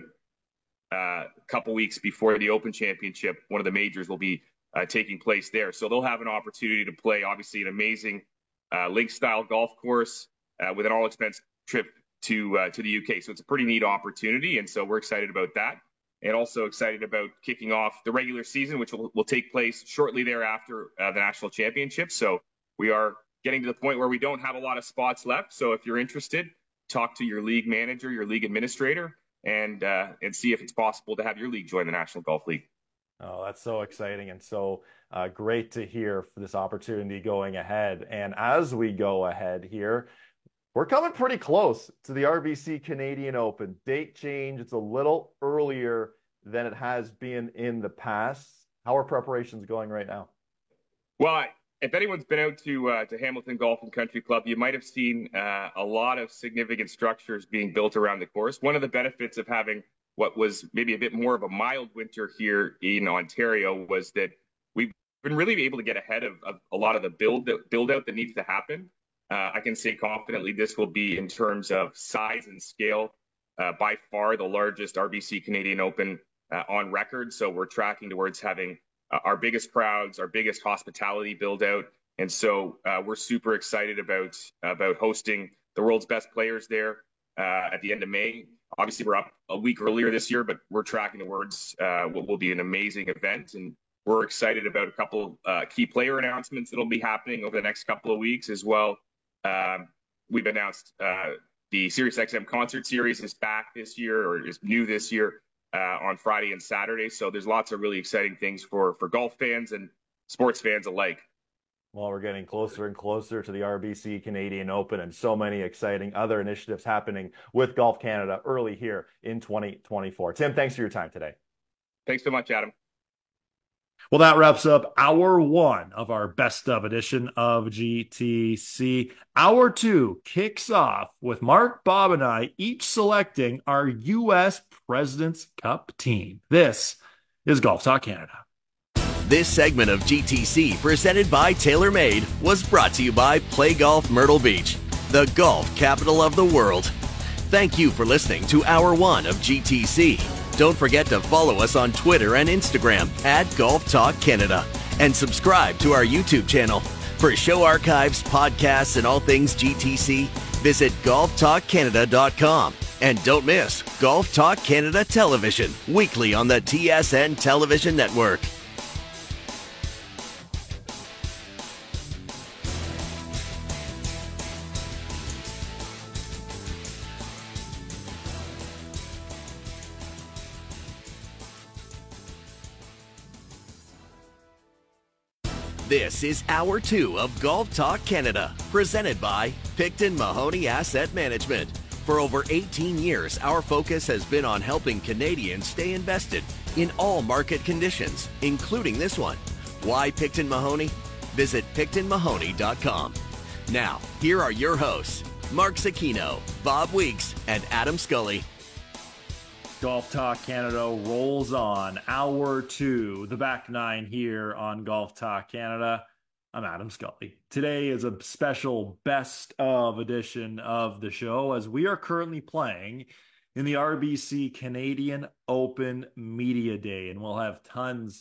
Uh, a couple weeks before the Open Championship, one of the majors will be uh, taking place there. So they'll have an opportunity to play, obviously, an amazing uh, link-style golf course, Uh, with an all-expense trip to uh, to the U K. So it's a pretty neat opportunity, and so we're excited about that. And also excited about kicking off the regular season, which will, will take place shortly thereafter uh, the National Championship. So we are getting to the point where we don't have a lot of spots left. So if you're interested, talk to your league manager, your league administrator, and uh, and see if it's possible to have your league join the National Golf League. Oh, that's so exciting and so uh, great to hear for this opportunity going ahead. And as we go ahead here, we're coming pretty close to the R B C Canadian Open. Date change. It's a little earlier than it has been in the past. How are preparations going right now? Well, if anyone's been out to uh, to Hamilton Golf and Country Club, you might have seen uh, a lot of significant structures being built around the course. One of the benefits of having what was maybe a bit more of a mild winter here in Ontario was that we've been really able to get ahead of, of a lot of the build build out that needs to happen. Uh, I can say confidently this will be, in terms of size and scale, uh, by far the largest R B C Canadian Open uh, on record. So we're tracking towards having uh, our biggest crowds, our biggest hospitality build out. And so uh, we're super excited about, about hosting the world's best players there uh, at the end of May. Obviously, we're up a week earlier this year, but we're tracking towards uh, what will be an amazing event. And we're excited about a couple uh, key player announcements that'll be happening over the next couple of weeks as well. Um, we've announced uh, the SiriusXM Concert Series is back this year, or is new this year, uh, on Friday and Saturday. So there's lots of really exciting things for, for golf fans and sports fans alike. Well, we're getting closer and closer to the R B C Canadian Open, and so many exciting other initiatives happening with Golf Canada early here in twenty twenty-four. Tim, thanks for your time today. Thanks so much, Adam. Well, that wraps up hour one of our best of edition of G T C. Hour two kicks off with Mark, Bob, and I each selecting our U S President's Cup team. This is Golf Talk Canada. This segment of G T C, presented by TaylorMade, was brought to you by Play Golf Myrtle Beach, the golf capital of the world. Thank you for listening to Hour one of G T C. Don't forget to follow us on Twitter and Instagram at Golf Talk Canada, and subscribe to our YouTube channel. For show archives, podcasts, and all things G T C, visit golf talk canada dot com. And don't miss Golf Talk Canada Television, weekly on the T S N Television Network. This is Hour two of Golf Talk Canada, presented by Picton Mahoney Asset Management. For over eighteen years, our focus has been on helping Canadians stay invested in all market conditions, including this one. Why Picton Mahoney? Visit picton mahoney dot com. Now, here are your hosts, Mark Zecchino, Bob Weeks, and Adam Scully. Golf Talk Canada rolls on. Hour two, the back nine here on Golf Talk Canada. I'm Adam Scully. Today is a special best of edition of the show, as we are currently playing in the R B C Canadian Open Media Day, and we'll have tons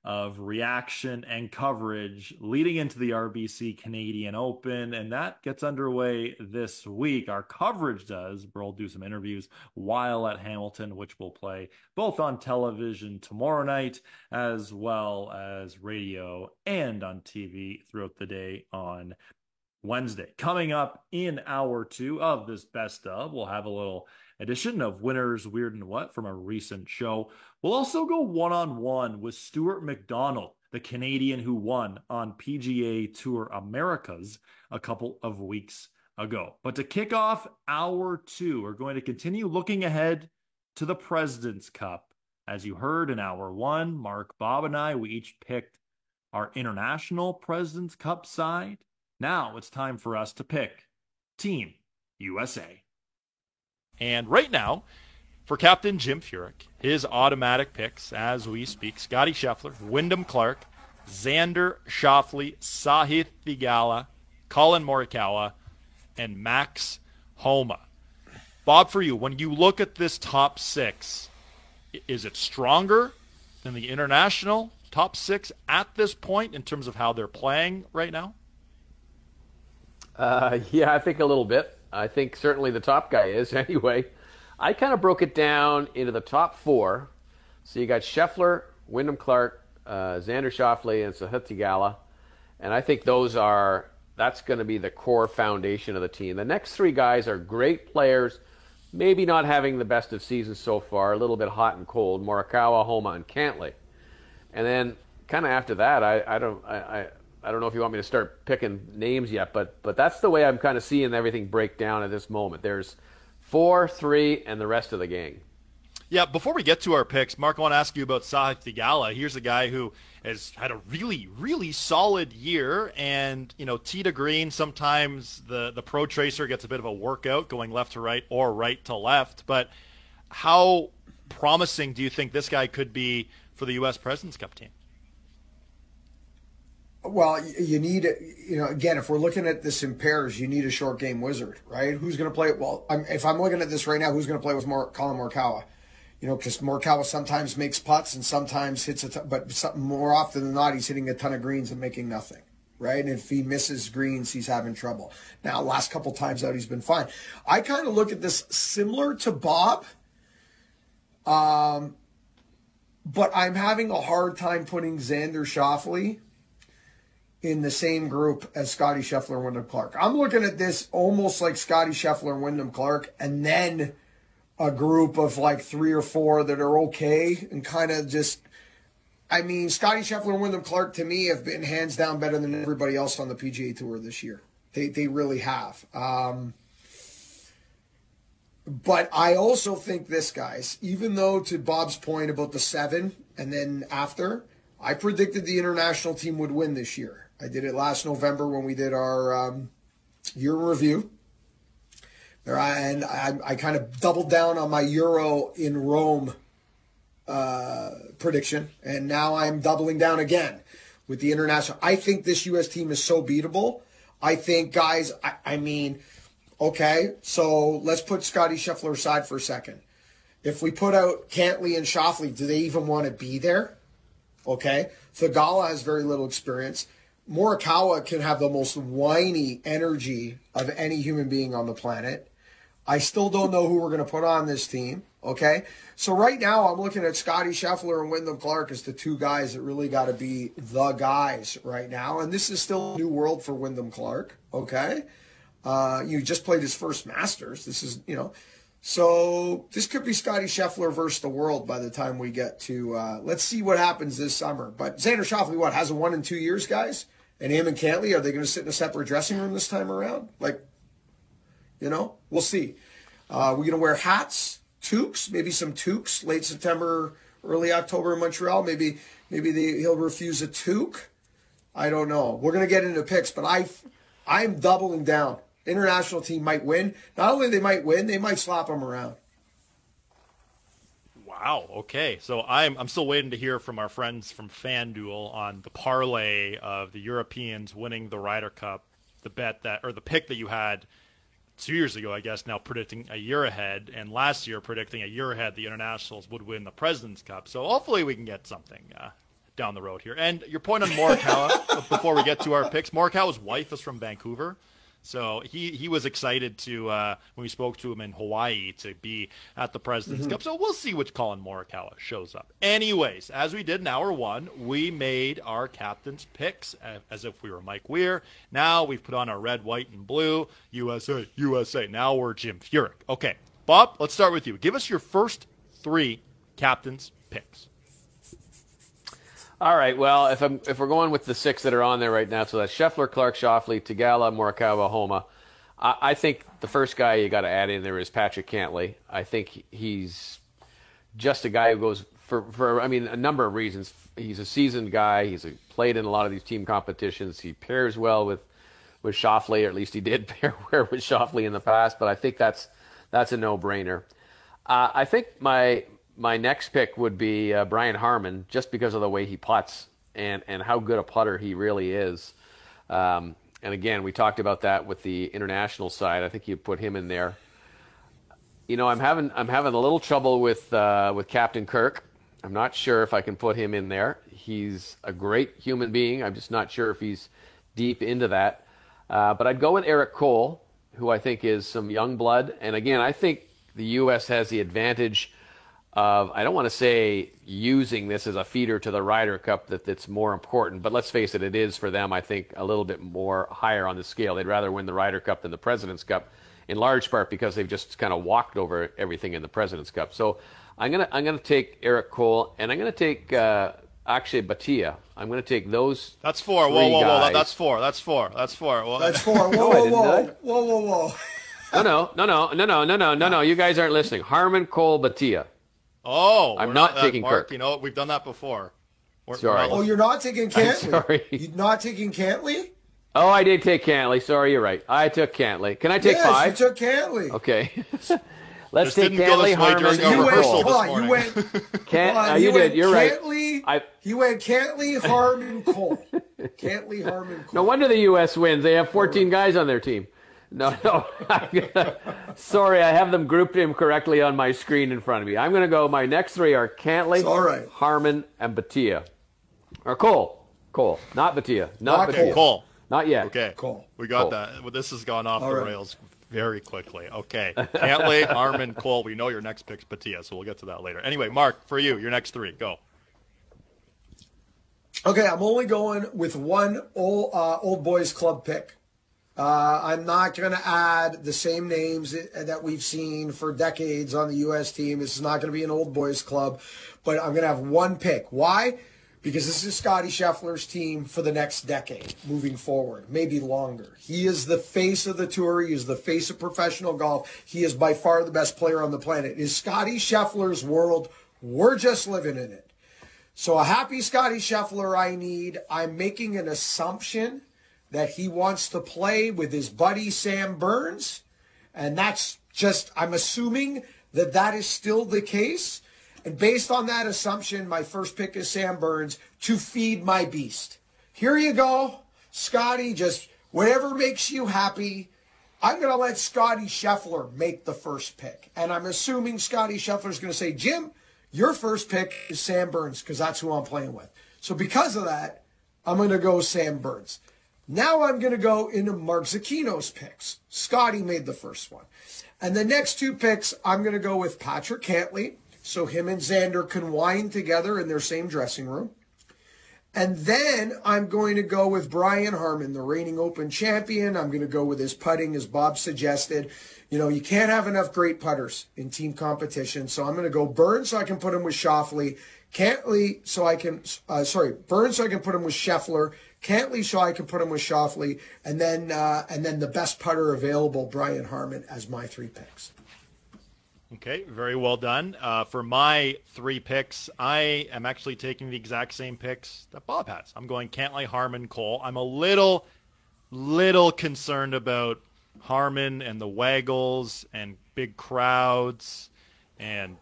of reaction and coverage leading into the R B C Canadian Open, and that gets underway this week. Our coverage does. We'll do some interviews while at Hamilton, which will play both on television tomorrow night as well as radio and on T V throughout the day on Wednesday. Coming up in hour two of this best of, we'll have a little edition of Winners, Weird and What from a recent show. We'll also go one-on-one with Stuart McDonald, the Canadian who won on P G A Tour Americas a couple of weeks ago. But to kick off hour two, we're going to continue looking ahead to the President's Cup. As you heard in hour one, Mark, Bob, and I, we each picked our international President's Cup side. Now it's time for us to pick Team U S A. And right now, for Captain Jim Furyk, his automatic picks as we speak: Scotty Scheffler, Wyndham Clark, Xander Schauffele, Sahith Theegala, Colin Morikawa, and Max Homa. Bob, for you, when you look at this top six, is it stronger than the international top six at this point in terms of how they're playing right now? Uh, yeah, I think a little bit. I think certainly the top guy is anyway. I kind of broke it down into the top four. So you got Scheffler, Wyndham Clark, uh, Xander Schauffele, and Sahith Theegala. And I think those are, that's going to be the core foundation of the team. The next three guys are great players, maybe not having the best of seasons so far, a little bit hot and cold: Morikawa, Homa, and Cantlay. And then kind of after that, I, I don't I, I I don't know if you want me to start picking names yet, but but that's the way I'm kind of seeing everything break down at this moment. There's four, three, and the rest of the gang. Yeah, before we get to our picks, Mark, I want to ask you about Sahith Theegala. Here's a guy who has had a really, really solid year, and, you know, tee to green, sometimes the, the Pro Tracer gets a bit of a workout going left to right or right to left, but how promising do you think this guy could be for the U S President's Cup team? Well, you need, you know, again, if we're looking at this in pairs, you need a short game wizard, right? Who's going to play? Well, I'm, if I'm looking at this right now, who's going to play with more, Colin Morikawa? You know, because Morikawa sometimes makes putts and sometimes hits a ton, but some, more often than not, he's hitting a ton of greens and making nothing, right? And if he misses greens, he's having trouble. Now, last couple times out, he's been fine. I kind of look at this similar to Bob, um, but I'm having a hard time putting Xander Schauffele in the same group as Scotty Scheffler and Wyndham Clark. I'm looking at this almost like Scotty Scheffler and Wyndham Clark, and then a group of like three or four that are okay and kind of just, I mean, Scotty Scheffler and Wyndham Clark to me have been hands down better than everybody else on the P G A Tour this year. They they really have. Um, but I also think this, guys, even though to Bob's point about the seven and then after, I predicted the international team would win this year. I did it last November when we did our um, year review. And I, I kind of doubled down on my Euro in Rome uh, prediction. And now I'm doubling down again with the international. I think this U S team is so beatable. I think, guys, I, I mean, okay, so let's put Scotty Scheffler aside for a second. If we put out Cantlay and Schauffele, do they even want to be there? Okay. Theegala has very little experience. Morikawa can have the most whiny energy of any human being on the planet. I still don't know who we're going to put on this team. Okay. So right now I'm looking at Scotty Scheffler and Wyndham Clark as the two guys that really got to be the guys right now. And this is still a new world for Wyndham Clark. Okay. Uh, you just played his first Masters. This is, you know, so this could be Scotty Scheffler versus the world by the time we get to, uh, let's see what happens this summer. But Xander Schauffele, what, hasn't won in two years, guys? And him and Cantlay, are they going to sit in a separate dressing room this time around? Like, you know, we'll see. Uh, we're going to wear hats, toques, maybe some toques, late September, early October in Montreal. Maybe maybe they, he'll refuse a toque. I don't know. We're going to get into picks, but I, I'm doubling down. International team might win. Not only they might win, they might slap them around. Wow. Okay. So I'm I'm still waiting to hear from our friends from FanDuel on the parlay of the Europeans winning the Ryder Cup, the bet that, or the pick that you had two years ago, I guess, now predicting a year ahead, and last year predicting a year ahead the internationals would win the President's Cup. So hopefully we can get something uh, down the road here. And your point on Morikawa, before we get to our picks, Morikawa's wife is from Vancouver. So he, he was excited to, uh, when we spoke to him in Hawaii, to be at the President's Mm-hmm. Cup. So we'll see which Colin Morikawa shows up. Anyways, as we did in hour one, we made our captain's picks uh, as if we were Mike Weir. Now we've put on our red, white, and blue. U S A, U S A. Now we're Jim Furyk. Okay, Bob, let's start with you. Give us your first three captain's picks. All right. Well, if I'm if we're going with the six that are on there right now, so that's Scheffler, Clark, Schauffele, Tagala, Morikawa, Homa. I, I think the first guy you got to add in there is Patrick Cantlay. I think he's just a guy who goes for for I mean a number of reasons. He's a seasoned guy. He's a, played in a lot of these team competitions. He pairs well with with Schauffele, or at least he did pair well with Schauffele in the past. But I think that's that's a no-brainer. Uh, I think my My next pick would be uh, Brian Harman, just because of the way he putts and, and how good a putter he really is. Um, and again, we talked about that with the international side. I think you put him in there. You know, I'm having I'm having a little trouble with uh, with Captain Kirk. I'm not sure if I can put him in there. He's a great human being. I'm just not sure if he's deep into that. Uh, but I'd go with Eric Cole, who I think is some young blood. And again, I think the U S has the advantage of, I don't want to say using this as a feeder to the Ryder Cup that that's more important, but let's face it, it is for them, I think, a little bit more higher on the scale. They'd rather win the Ryder Cup than the President's Cup, in large part because they've just kind of walked over everything in the President's Cup. So I'm gonna I'm gonna take Eric Cole, and I'm gonna take uh, Akshay Bhatia. I'm gonna take those. That's four. Whoa, whoa, whoa! That, that's four. That's four. That's four. Well, That's four. Whoa, whoa, whoa, whoa, whoa, whoa. No, no, no, no, no, no, no, no, no, no. You guys aren't listening. Harman, Cole, Bhatia. Oh, I'm we're not uh, taking Mark, Kirk. You know, we've done that before. We're, Sorry. we're Oh, you're not taking Cantlay? I'm sorry. You're not taking Cantlay? Oh, I did take Cantlay. Sorry, you're right. I took Cantlay. Can I take yes, five? you took Cantlay. Okay. Let's This take didn't go Cantlay, this way Harman. during our You went, rehearsal hold this on, you morning. went, Can't, hold on, uh, you went did. You're Cantlay, right. I, You went Cantlay, Harman, Cole. Cantlay, Harman, Cole. no wonder the U S wins. They have fourteen guys on their team. No, no. Sorry, I have them grouped incorrectly on my screen in front of me. I'm going to go, my next three are Cantlay, It's all right. Harman, and Bhatia. Or Cole. Cole, not Bhatia. Not, Not Bhatia. Cole. Cole. Not yet. Okay. Cole. We got Cole. that. Well, this has gone off All the right. rails very quickly. Okay. Cantlay, Harman, Cole. We know your next pick's Bhatia, so we'll get to that later. Anyway, Mark, for you, your next three. Go. Okay, I'm only going with one old, uh, old boys club pick. Uh, I'm not going to add the same names that we've seen for decades on the U S team. This is not going to be an old boys club, but I'm going to have one pick. Why? Because this is Scotty Scheffler's team for the next decade, moving forward, maybe longer. He is the face of the tour. He is the face of professional golf. He is by far the best player on the planet. It is Scotty Scheffler's world. We're just living in it. So a happy Scotty Scheffler I need. I'm making an assumption that he wants to play with his buddy Sam Burns. And that's just, I'm assuming that that is still the case. And based on that assumption, my first pick is Sam Burns to feed my beast. Here you go, Scotty, just whatever makes you happy. I'm going to let Scotty Scheffler make the first pick. And I'm assuming Scotty Scheffler is going to say, Jim, your first pick is Sam Burns because that's who I'm playing with. So because of that, I'm going to go Sam Burns. Now I'm going to go into Mark Zucchino's picks. Scotty made the first one. And the next two picks, I'm going to go with Patrick Cantlay. So him and Xander can wind together in their same dressing room. And then I'm going to go with Brian Harman, the reigning Open champion. I'm going to go with his putting, as Bob suggested. You know, you can't have enough great putters in team competition. So I'm going to go Burns so I can put him with Schauffele. Cantlay so I can, uh, sorry, Burns so I can put him with Scheffler. Cantlay so I can put him with Schauffele. And then, uh, and then the best putter available, Brian Harman, as my three picks. Okay, very well done. Uh, for my three picks, I am actually taking the exact same picks that Bob has. I'm going Cantlay, Harman, Cole. I'm a little, little concerned about Harman and the waggles and big crowds and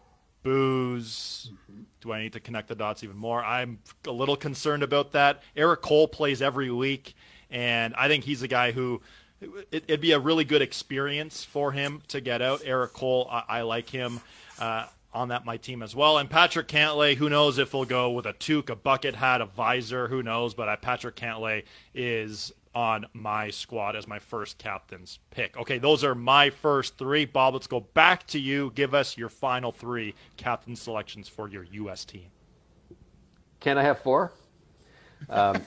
booze. Do I need to connect the dots even more? I'm a little concerned about that. Eric Cole plays every week, and I think he's a guy who it, it'd be a really good experience for him to get out. Eric Cole, I, I like him. Uh, on that my team as well. And Patrick Cantlay, who knows if he'll go with a toque, a bucket hat, a visor, who knows, but uh, Patrick Cantlay is on my squad as my first captain's pick. Okay, those are my first three. Bob, let's go back to you. Give us your final three captain selections for your U S team. Can I have four? Um,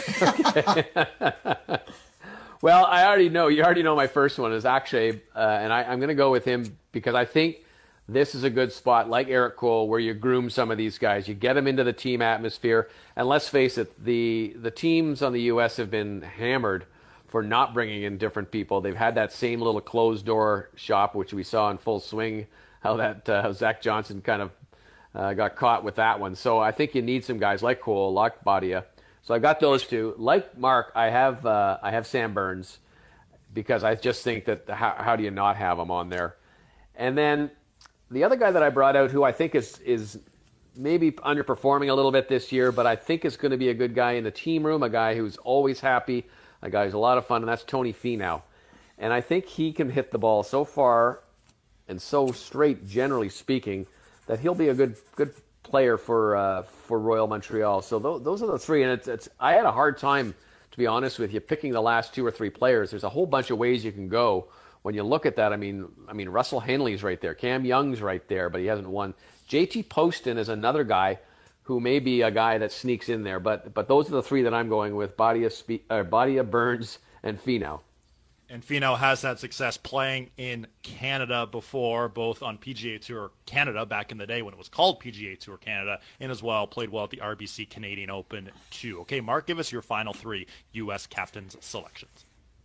well, I already know. You already know my first one is Akshay, uh, and I, I'm going to go with him because I think this is a good spot, like Eric Cole, where you groom some of these guys. You get them into the team atmosphere. And let's face it, the the teams on the U S have been hammered for not bringing in different people. They've had that same little closed-door shop, which we saw in full swing, how that uh, Zach Johnson kind of uh, got caught with that one. So I think you need some guys like Cole, like Badia. So I've got those two. Like Mark, I have uh, I have Sam Burns because I just think that the, how, how do you not have him on there? And then the other guy that I brought out, who I think is is maybe underperforming a little bit this year, but I think is going to be a good guy in the team room, a guy who's always happy, a guy who's a lot of fun, and that's Tony Finau. And I think he can hit the ball so far and so straight, generally speaking, that he'll be a good good player for uh, for Royal Montreal. So th- those are the three. And it's, it's I had a hard time, to be honest with you, picking the last two or three players. There's a whole bunch of ways you can go. When you look at that, I mean, I mean, Russell Henley's right there. Cam Young's right there, but he hasn't won. J T Poston is another guy who may be a guy that sneaks in there. But but those are the three that I'm going with, Badia, Spe- uh, Badia Burns, and Finau. And Finau has had success playing in Canada before, both on P G A Tour Canada back in the day when it was called P G A Tour Canada, and as well played well at the R B C Canadian Open too. Okay, Mark, give us your final three U S captains selections.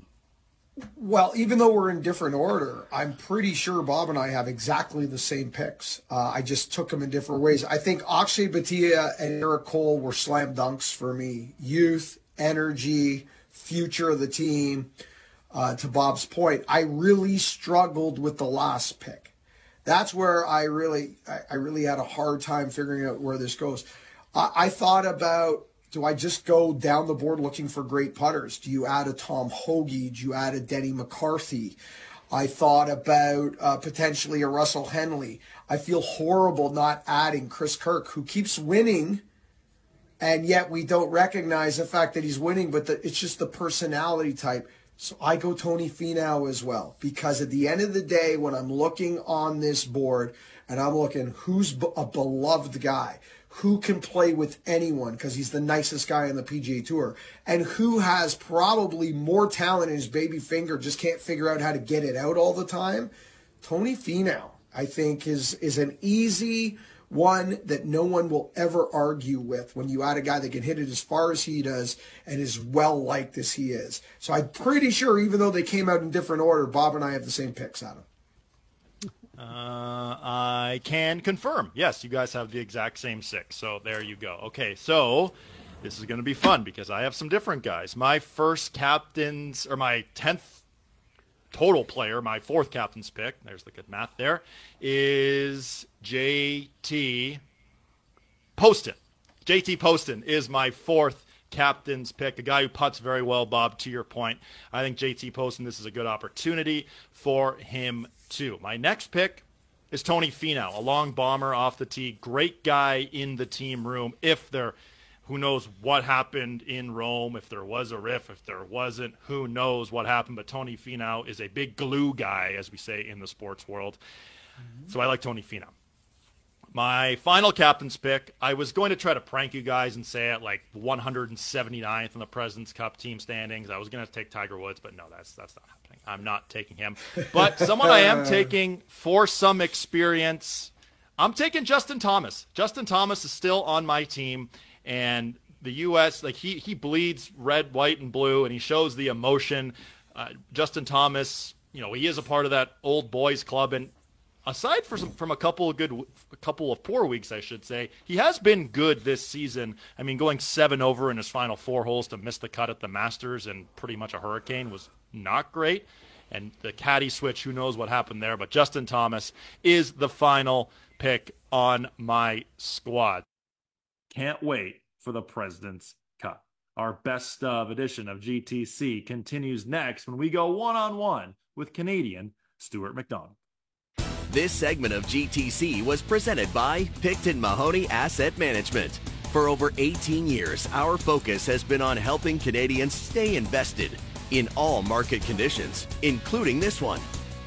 Well, even though we're in different order, I'm pretty sure Bob and I have exactly the same picks. Uh, I just took them in different ways. I think Akshay Bhatia and Eric Cole were slam dunks for me. Youth, energy, future of the team. Uh, to Bob's point, I really struggled with the last pick. That's where I really, I, I really had a hard time figuring out where this goes. I, I thought about, do I just go down the board looking for great putters? Do you add a Tom Hoge? Do you add a Denny McCarthy? I thought about uh, potentially a Russell Henley. I feel horrible not adding Chris Kirk, who keeps winning, and yet we don't recognize the fact that he's winning, but the, it's just the personality type. So I go Tony Finau as well, because at the end of the day, when I'm looking on this board and I'm looking who's a beloved guy, who can play with anyone because he's the nicest guy on the P G A Tour, and who has probably more talent in his baby finger, just can't figure out how to get it out all the time, Tony Finau, I think, is is an easy one that no one will ever argue with when you add a guy that can hit it as far as he does and is well-liked as he is. So I'm pretty sure, even though they came out in different order, Bob and I have the same picks, Adam. Uh, I can confirm. Yes, you guys have the exact same six. So there you go. Okay, so this is going to be fun because I have some different guys. My first captain's, or my tenth total player, my fourth captain's pick, there's the good math there, is J T Poston. J T Poston is my fourth captain's pick, a guy who putts very well, Bob, to your point. I think J T Poston, this is a good opportunity for him too. My next pick is Tony Finau, a long bomber off the tee, great guy in the team room. If there, who knows what happened in Rome, if there was a riff, if there wasn't, who knows what happened, but Tony Finau is a big glue guy, as we say in the sports world. Mm-hmm. So I like Tony Finau. My final captain's pick, I was going to try to prank you guys and say it like one hundred seventy-ninth in the President's Cup team standings. I was going to take Tiger Woods, but no, that's that's not happening. I'm not taking him. But someone I am taking for some experience, I'm taking Justin Thomas. Justin Thomas is still on my team, and the U S, like he he bleeds red, white, and blue, and he shows the emotion. Uh, Justin Thomas, you know, he is a part of that old boys club, and aside from from a couple of good, a couple of poor weeks, I should say, he has been good this season. I mean, going seven over in his final four holes to miss the cut at the Masters and pretty much a hurricane was not great. And the caddy switch, who knows what happened there? But Justin Thomas is the final pick on my squad. Can't wait for the President's Cup. Our best of edition of G T C continues next when we go one-on-one with Canadian Stuart McDonald. This segment of G T C was presented by Picton Mahoney Asset Management. For over eighteen years, our focus has been on helping Canadians stay invested in all market conditions, including this one.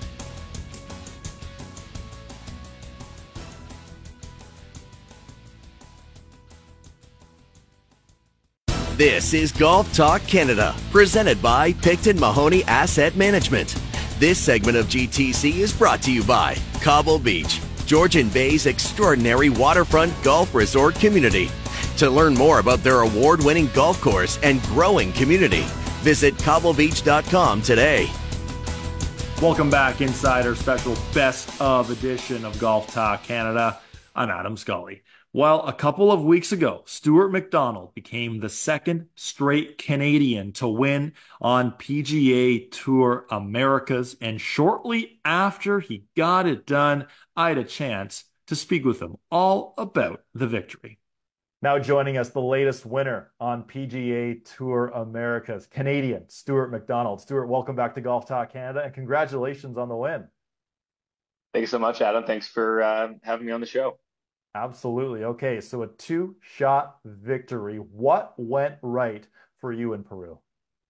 This is Golf Talk Canada, presented by Picton Mahoney Asset Management. This segment of G T C is brought to you by Cobble Beach, Georgian Bay's extraordinary waterfront golf resort community. To learn more about their award-winning golf course and growing community, visit cobble beach dot com today. Welcome back inside our special best of edition of Golf Talk Canada. I'm Adam Scully. Well, a couple of weeks ago, Stuart McDonald became the second straight Canadian to win on P G A Tour Americas. And shortly after he got it done, I had a chance to speak with him all about the victory. Now joining us, the latest winner on P G A Tour Americas, Canadian Stuart McDonald. Stuart, welcome back to Golf Talk Canada, and congratulations on the win. Thanks so much, Adam. Thanks for uh, having me on the show. Absolutely. Okay, so a two-shot victory. What went right for you in Peru?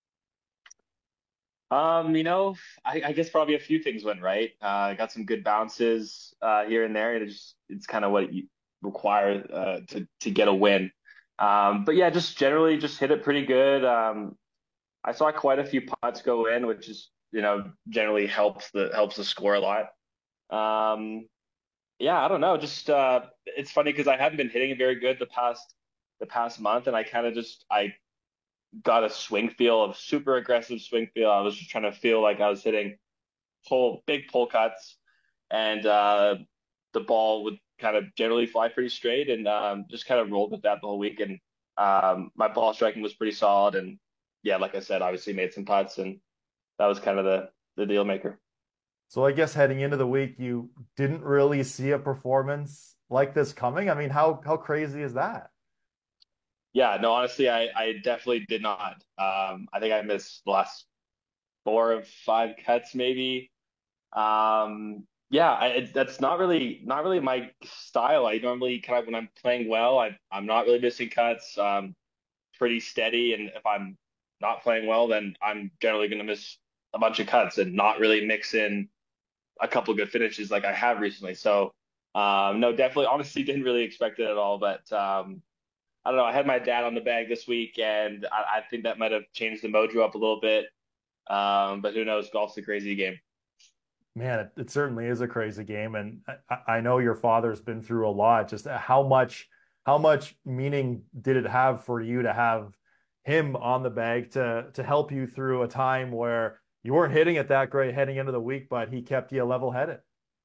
Um, you know, I, I guess probably a few things went right. Uh, I got some good bounces uh, here and there. It's it's kind of what you require uh, to to get a win. Um, but yeah, just generally just hit it pretty good. Um, I saw quite a few putts go in, which is you know generally helps the helps the score a lot. Um, yeah, I don't know. Just uh, it's funny because I haven't been hitting it very good the past the past month, and I kind of just I got a swing feel of super aggressive swing feel. I was just trying to feel like I was hitting pull big pull cuts, and uh, the ball would kind of generally fly pretty straight, and um, just kind of rolled with that the whole week. And um, my ball striking was pretty solid, and yeah, like I said, obviously made some putts, and that was kind of the the deal maker. So I guess heading into the week, you didn't really see a performance like this coming. I mean, how how crazy is that? Yeah, no, honestly, I, I definitely did not. Um, I think I missed the last four of five cuts, maybe. Um, yeah, I, it, that's not really not really my style. I normally kind of when I'm playing well, I I'm not really missing cuts. Um, pretty steady, and if I'm not playing well, then I'm generally going to miss a bunch of cuts and not really mix in a couple good finishes like I have recently. So, um, no, definitely, honestly, didn't really expect it at all. But um, I don't know. I had my dad on the bag this week, and I, I think that might have changed the mojo up a little bit. Um, but who knows? Golf's a crazy game. Man, it, it certainly is a crazy game, and I, I know your father's been through a lot. Just how much, how much meaning did it have for you to have him on the bag to to help you through a time where you weren't hitting it that great heading into the week, but he kept you level-headed?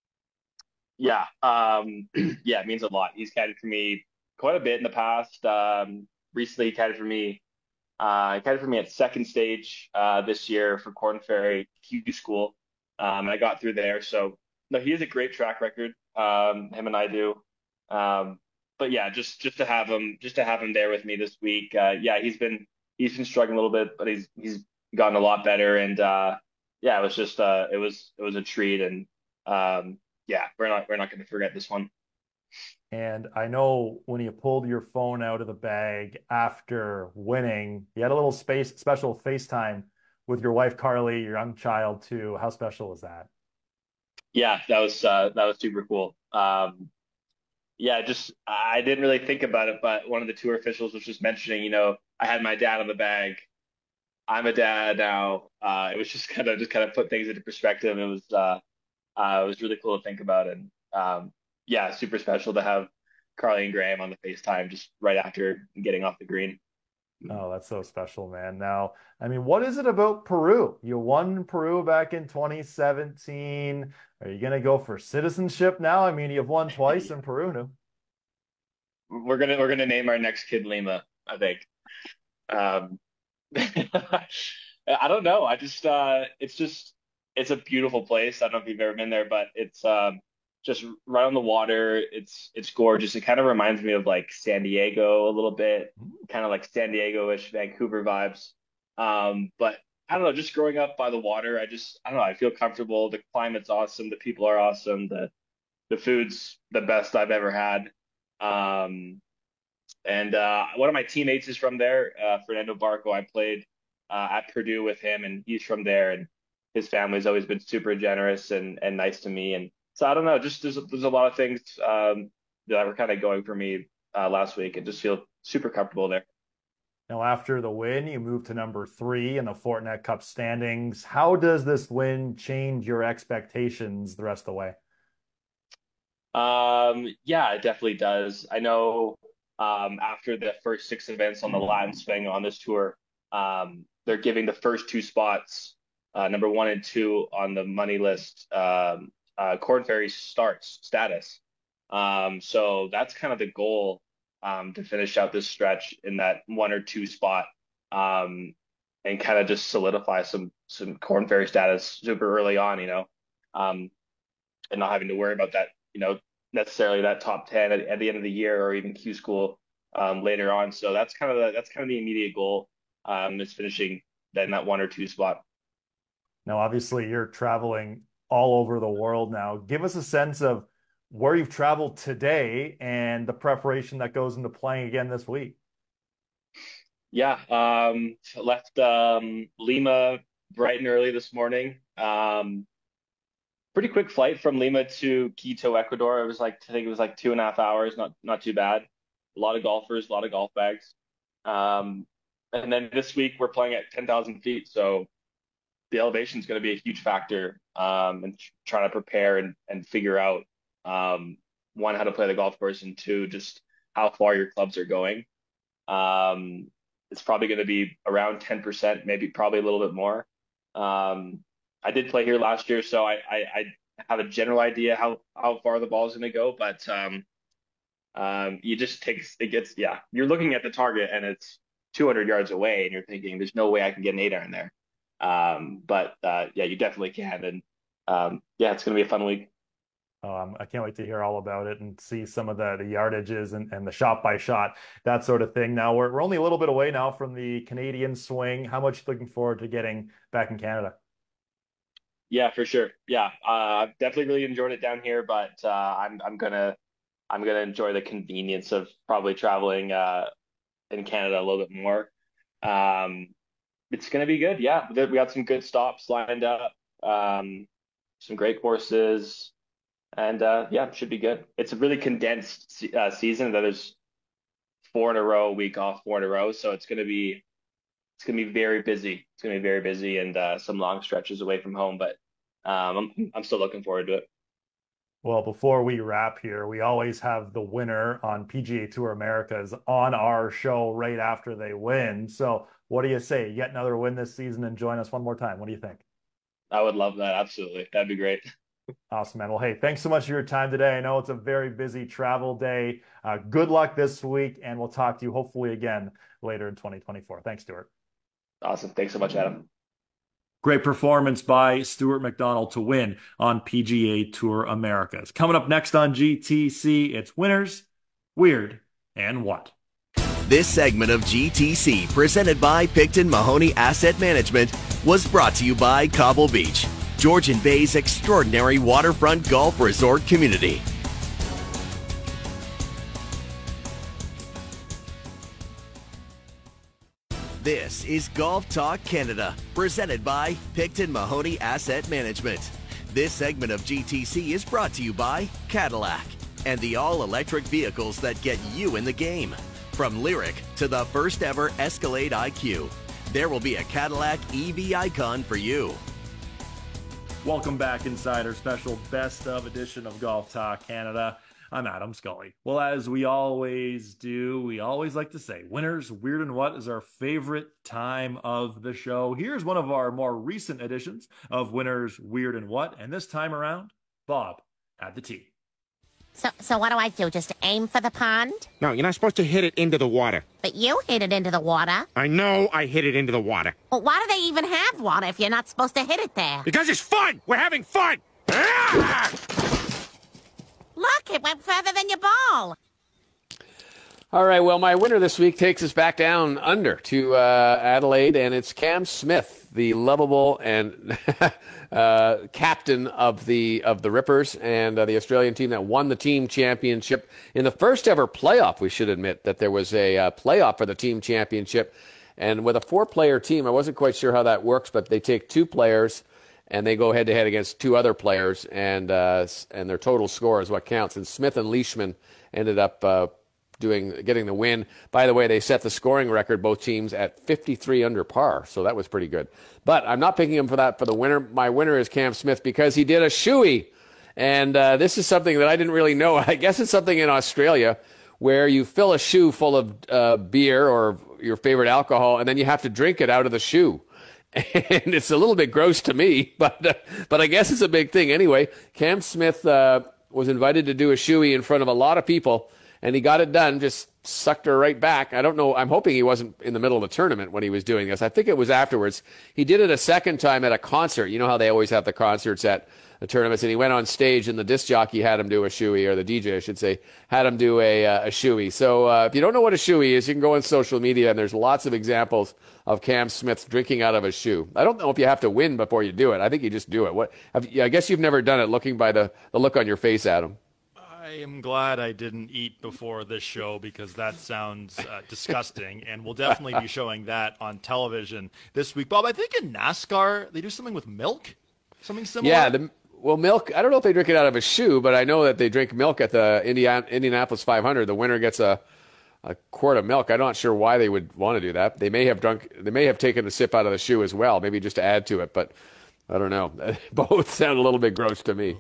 Yeah, um, yeah, it means a lot. He's caddied for me quite a bit in the past. Um, recently, he caddied for me. Uh, he caddied for me at second stage uh, this year for Corn Ferry Q School. Um, and I got through there. So no, he has a great track record. Um, him and I do. Um, but yeah, just just to have him, just to have him there with me this week. Uh, yeah, he's been he's been struggling a little bit, but he's he's gotten a lot better. And uh, yeah, it was just uh, it was it was a treat. And um, yeah, we're not we're not going to forget this one. And I know when you pulled your phone out of the bag after winning, you had a little space special FaceTime with your wife Carly, your young child too. How special was that? Yeah, that was uh, that was super cool. Um, yeah, just I didn't really think about it, but one of the tour officials was just mentioning, you know, I had my dad on the bag. I'm a dad now. Uh, it was just kind of just kind of put things into perspective. It was uh, uh, it was really cool to think about, and um, yeah, super special to have Carly and Graham on the FaceTime just right after getting off the green. Oh, that's so special, man. Now, I mean, what is it about Peru? You won Peru back in twenty seventeen. Are you going to go for citizenship now? I mean, you've won twice in Peru now. We're gonna we're gonna name our next kid Lima, I think. Um, I don't know. I just uh, it's just it's a beautiful place. I don't know if you've ever been there, but it's um, just right on the water. It's it's gorgeous. It kind of reminds me of like San Diego a little bit, kind of like San Diego-ish, Vancouver vibes. Um, but I don't know, just growing up by the water, I just I don't know, I feel comfortable. The climate's awesome, the people are awesome, the the food's the best I've ever had. Um, and uh, one of my teammates is from there, uh, Fernando Barco. I played uh, at Purdue with him, and he's from there, and his family's always been super generous and, and nice to me. And so I don't know, just there's there's a lot of things um, that were kind of going for me uh, last week, and just feel super comfortable there. Now, after the win, you moved to number three in the Fortinet Cup standings. How does this win change your expectations the rest of the way? Um, yeah, it definitely does. I know um, after the first six events on the Latin swing on this tour, um, they're giving the first two spots, uh, number one and two on the money list, um, uh, Corn Ferry starts status. Um, so that's kind of the goal um, to finish out this stretch in that one or two spot um, and kind of just solidify some some Corn Ferry status super early on, you know, um, and not having to worry about that, you know, necessarily that top ten at, at the end of the year or even Q School um, later on. So that's kind of the, that's kind of the immediate goal um, is finishing that in that one or two spot. Now, obviously, you're traveling all over the world now. Give us a sense of where you've traveled today and the preparation that goes into playing again this week. Yeah, um, left um, Lima bright and early this morning. Um, pretty quick flight from Lima to Quito, Ecuador. It was like, I think it was like two and a half hours, not not too bad. A lot of golfers, a lot of golf bags. Um, and then this week we're playing at ten thousand feet, so the elevation is going to be a huge factor um, and trying to prepare and, and figure out um, one, how to play the golf course, and two, just how far your clubs are going. Um, it's probably going to be around ten percent, maybe probably a little bit more. Um, I did play here last year, so I, I, I have a general idea how, how far the ball is going to go, but um, um, you just take, it gets, yeah, you're looking at the target and it's two hundred yards away and you're thinking, there's no way I can get an eight iron there. Um, but uh, yeah, you definitely can. And um, yeah, it's going to be a fun week. Oh, um, I can't wait to hear all about it and see some of the, the yardages and, and the shot by shot, that sort of thing. Now, we're, we're only a little bit away now from the Canadian swing. How much looking forward to getting back in Canada? Yeah, for sure. Yeah, uh, I've definitely really enjoyed it down here, but uh, I'm I'm gonna I'm gonna enjoy the convenience of probably traveling uh, in Canada a little bit more. Um, it's gonna be good. Yeah, we got some good stops lined up, um, some great courses, and uh, yeah, it should be good. It's a really condensed se- uh, season. That there's four in a row, week off, four in a row, so it's gonna be it's gonna be very busy. It's gonna be very busy and uh, some long stretches away from home, but. Um, I'm I'm still looking forward to it. Well, before we wrap here, we always have the winner on P G A Tour Americas on our show right after they win. So what do you say? You get another win this season and join us one more time. What do you think? I would love that. Absolutely. That'd be great. Awesome, man. Well, hey, thanks so much for your time today. I know it's a very busy travel day. Uh, good luck this week, and we'll talk to you hopefully again later in twenty twenty-four. Thanks, Stuart. Awesome. Thanks so much, Adam. Great performance by Stuart McDonald to win on P G A Tour Americas. Coming up next on G T C, it's Winners, Weird, and What? This segment of G T C, presented by Picton Mahoney Asset Management, was brought to you by Cobble Beach, Georgian Bay's extraordinary waterfront golf resort community. This is Golf Talk Canada, presented by Picton Mahoney Asset Management. This segment of G T C is brought to you by Cadillac and the all-electric vehicles that get you in the game. From Lyric to the first ever Escalade I Q, there will be a Cadillac E V icon for you. Welcome back inside our special best of edition of Golf Talk Canada. I'm Adam Scully. Well, as we always do, we always like to say, Winners, Weird, and What is our favorite time of the show. Here's one of our more recent editions of Winners, Weird, and What. And this time around, Bob at the tee. So, so what do I do? Just aim for the pond? No, you're not supposed to hit it into the water. But you hit it into the water. I know I hit it into the water. Well, why do they even have water if you're not supposed to hit it there? Because it's fun! We're having fun! Ah! Look, it went further than your ball. All right, well, my winner this week takes us back down under to uh, Adelaide, and it's Cam Smith. the lovable and uh, captain of the of the Rippers and uh, the Australian team that won the team championship in the first ever playoff. We should admit that there was a uh, playoff for the team championship, and with a four-player team, I wasn't quite sure how that works, but they take two players and they go head-to-head against two other players, and uh, and their total score is what counts. And Smith and Leishman ended up uh, doing getting the win. By the way, they set the scoring record, both teams, at fifty-three under par, so that was pretty good. But I'm not picking him for that for the winner. My winner is Cam Smith because he did a shoey, and uh, this is something that I didn't really know. I guess it's something in Australia where you fill a shoe full of uh, beer or your favorite alcohol, and then you have to drink it out of the shoe. And it's a little bit gross to me, but uh, but I guess it's a big thing. Anyway, Cam Smith uh, was invited to do a shoey in front of a lot of people, and he got it done, just sucked her right back. I don't know. I'm hoping he wasn't in the middle of the tournament when he was doing this. I think it was afterwards. He did it a second time at a concert. You know how they always have the concerts at the tournaments, and he went on stage, and the disc jockey had him do a shoey, or the D J, I should say, had him do a, uh, a shoey. So uh, if you don't know what a shoey is, you can go on social media, and there's lots of examples of Cam Smith drinking out of a shoe. I don't know if you have to win before you do it. I think you just do it. What? Have, I guess you've never done it looking by the, the look on your face, Adam. I am glad I didn't eat before this show because that sounds uh, disgusting, and we'll definitely be showing that on television this week. Bob, I think in NASCAR they do something with milk, something similar. Yeah, the, well, milk. I don't know if they drink it out of a shoe, but I know that they drink milk at the Indiana, Indianapolis five hundred. The winner gets a a quart of milk. I'm not sure why they would want to do that. They may have drunk. They may have taken a sip out of the shoe as well, maybe just to add to it. But I don't know. Both sound a little bit gross to me.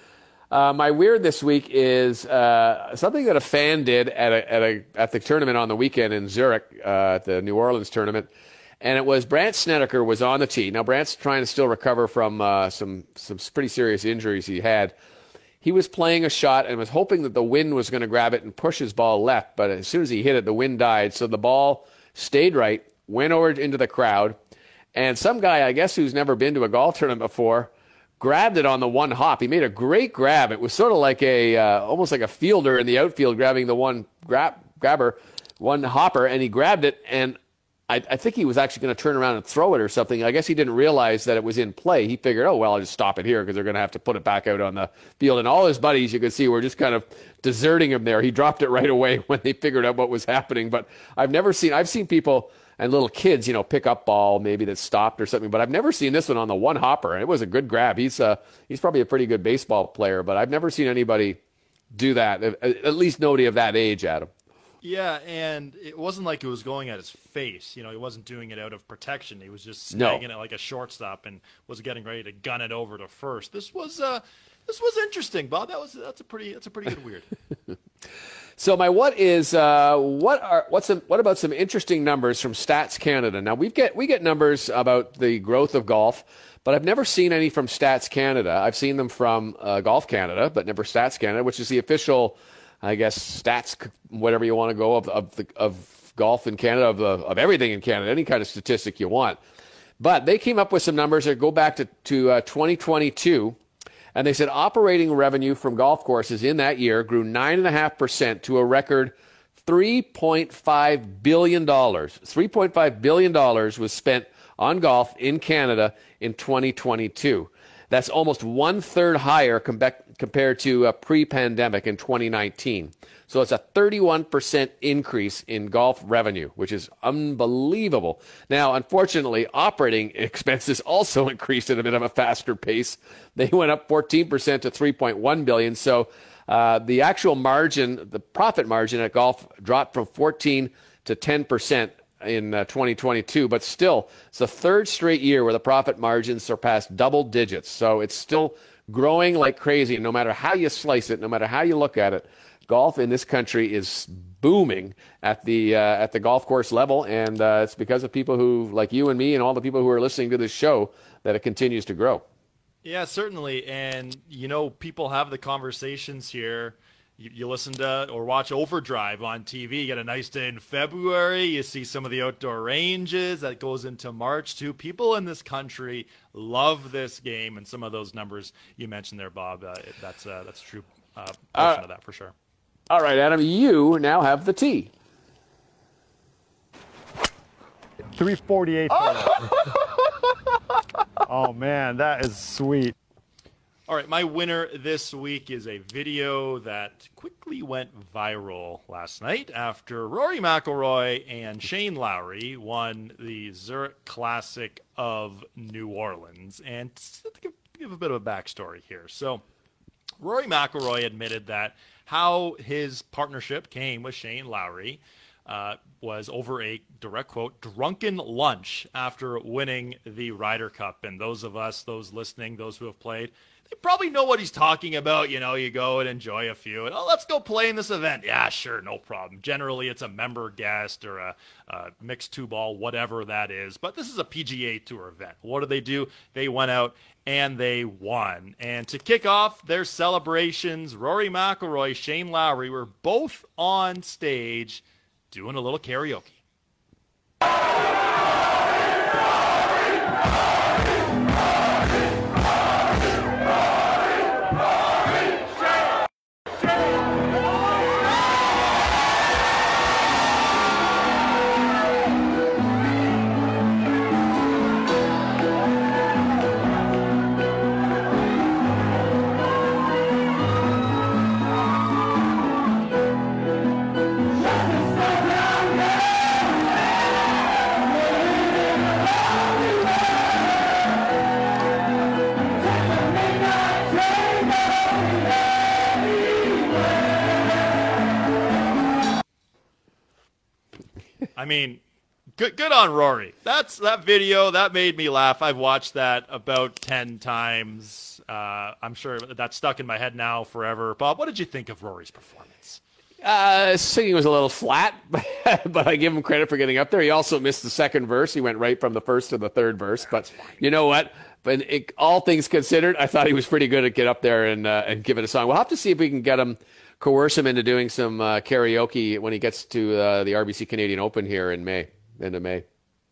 Uh, my weird this week is uh, something that a fan did at a, at a at the tournament on the weekend in Zurich, uh, at the New Orleans tournament, and it was Brandt Snedeker was on the tee. Now Brandt's trying to still recover from uh, some some pretty serious injuries he had. He was playing a shot and was hoping that the wind was going to grab it and push his ball left, but as soon as he hit it, the wind died, so the ball stayed right, went over into the crowd, and some guy, I guess, who's never been to a golf tournament before, grabbed it on the one hop. He made a great grab. It was sort of like a, uh, almost like a fielder in the outfield grabbing the one grab, grabber, one hopper, and he grabbed it, and I, I think he was actually going to turn around and throw it or something. I guess he didn't realize that it was in play. He figured, oh, well, I'll just stop it here because they're going to have to put it back out on the field. And all his buddies, you could see, were just kind of deserting him there. He dropped it right away when they figured out what was happening. But I've never seen, I've seen people and little kids, you know, pick up ball maybe that stopped or something. But I've never seen this one on the one hopper. And it was a good grab. He's uh, he's probably a pretty good baseball player, but I've never seen anybody do that, at least nobody of that age, Adam. Yeah, and it wasn't like it was going at his face. You know, he wasn't doing it out of protection. He was just No. snagging it like a shortstop and was getting ready to gun it over to first. This was uh, this was interesting, Bob. That was that's a pretty that's a pretty good weird. So my what is uh, what are what's some, what about some interesting numbers from Stats Canada? Now we get we get numbers about the growth of golf, but I've never seen any from Stats Canada. I've seen them from uh, Golf Canada, but never Stats Canada, which is the official, I guess, stats, whatever you want to go of of, the, of golf in Canada, of, the, of everything in Canada, any kind of statistic you want. But they came up with some numbers that go back to, to uh, twenty twenty-two, and they said operating revenue from golf courses in that year grew nine point five percent to a record three point five billion dollars. three point five billion dollars was spent on golf in Canada in twenty twenty-two. That's almost one-third higher compared to uh, pre-pandemic in twenty nineteen. So it's a thirty-one percent increase in golf revenue, which is unbelievable. Now, unfortunately, operating expenses also increased at a bit of a faster pace. They went up fourteen percent to three point one billion dollars. So uh, the actual margin, the profit margin at golf dropped from fourteen to ten percent in uh, twenty twenty-two, but still, it's the third straight year where the profit margin surpassed double digits. So it's still growing like crazy. And no matter how you slice it, no matter how you look at it, golf in this country is booming at the uh, at the golf course level, and uh, it's because of people who, like you and me, and all the people who are listening to this show, that it continues to grow. Yeah, certainly. And, you know, people have the conversations here. You, you listen to or watch Overdrive on T V. You get a nice day in February. You see some of the outdoor ranges. That goes into March, too. People in this country love this game, and some of those numbers you mentioned there, Bob, uh, that's, uh, that's a true uh, portion Uh, of that for sure. All right, Adam, you now have the tee. three forty-eight. Oh, man, that is sweet. All right, my winner this week is a video that quickly went viral last night after Rory McIlroy and Shane Lowry won the Zurich Classic of New Orleans. And to give, give a bit of a backstory here. So Rory McIlroy admitted that how his partnership came with Shane Lowry uh, was over a, direct quote, drunken lunch after winning the Ryder Cup. And those of us, those listening, those who have played, they probably know what he's talking about. You know, you go and enjoy a few, and oh, let's go play in this event. Yeah, sure, no problem. Generally, it's a member guest or a, a mixed two ball, whatever that is. But this is a P G A Tour event. What did they do? They went out and they won. And to kick off their celebrations, Rory McIlroy, Shane Lowry were both on stage doing a little karaoke. I mean, good good on Rory. That's that video that made me laugh. I've watched that about ten times. Uh, I'm sure that's stuck in my head now forever. Bob, what did you think of Rory's performance? Uh, singing was a little flat, but I give him credit for getting up there. He also missed the second verse. He went right from the first to the third verse. But you know what? But it, all things considered, I thought he was pretty good at get up there and uh, and give it a song. We'll have to see if we can get him. Coerce him into doing some uh, karaoke when he gets to uh, the R B C Canadian Open here in May, end of May.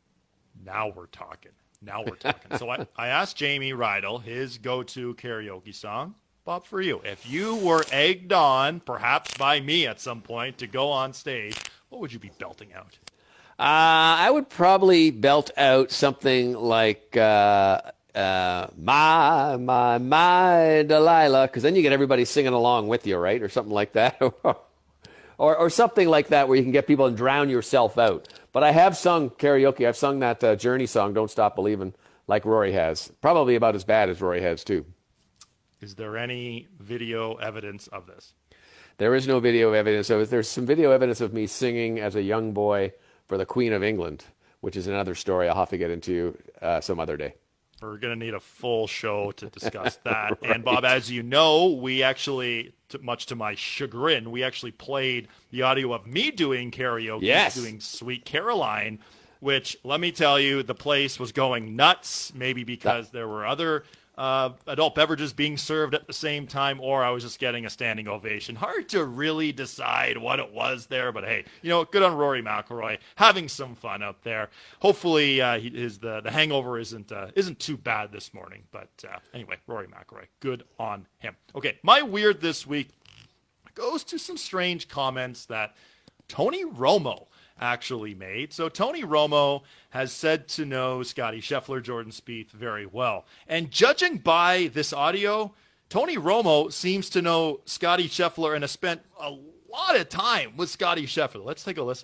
Now we're talking. Now we're talking. So I, I asked Jamie Rydell his go-to karaoke song. Bob, for you, if you were egged on, perhaps by me at some point, to go on stage, what would you be belting out? Uh, I would probably belt out something like uh, uh, My, My, My Delilah, because then you get everybody singing along with you, right? Or something like that. or, or something like that where you can get people and drown yourself out. But I have sung karaoke. I've sung that uh, Journey song, Don't Stop Believing, like Rory has. Probably about as bad as Rory has, too. Is there any video evidence of this? There is no video evidence of it. There's some video evidence of me singing as a young boy for the Queen of England, which is another story I'll have to get into uh, some other day. We're going to need a full show to discuss that. Right. And Bob, as you know, we actually, to, much to my chagrin, we actually played the audio of me doing karaoke, yes. doing Sweet Caroline, which, let me tell you, the place was going nuts, maybe because there were other uh, adult beverages being served at the same time, or I was just getting a standing ovation. Hard to really decide what it was there, but hey, you know, good on Rory McIlroy, having some fun out there. Hopefully, uh, he, his the, the hangover isn't uh, isn't too bad this morning. But uh, anyway, Rory McIlroy, good on him. Okay, my weird this week goes to some strange comments that Tony Romo actually made. So Tony Romo has said to know Scottie Scheffler, Jordan Spieth very well. And judging by this audio, Tony Romo seems to know Scottie Scheffler and has spent a lot of time with Scottie Scheffler. Let's take a listen.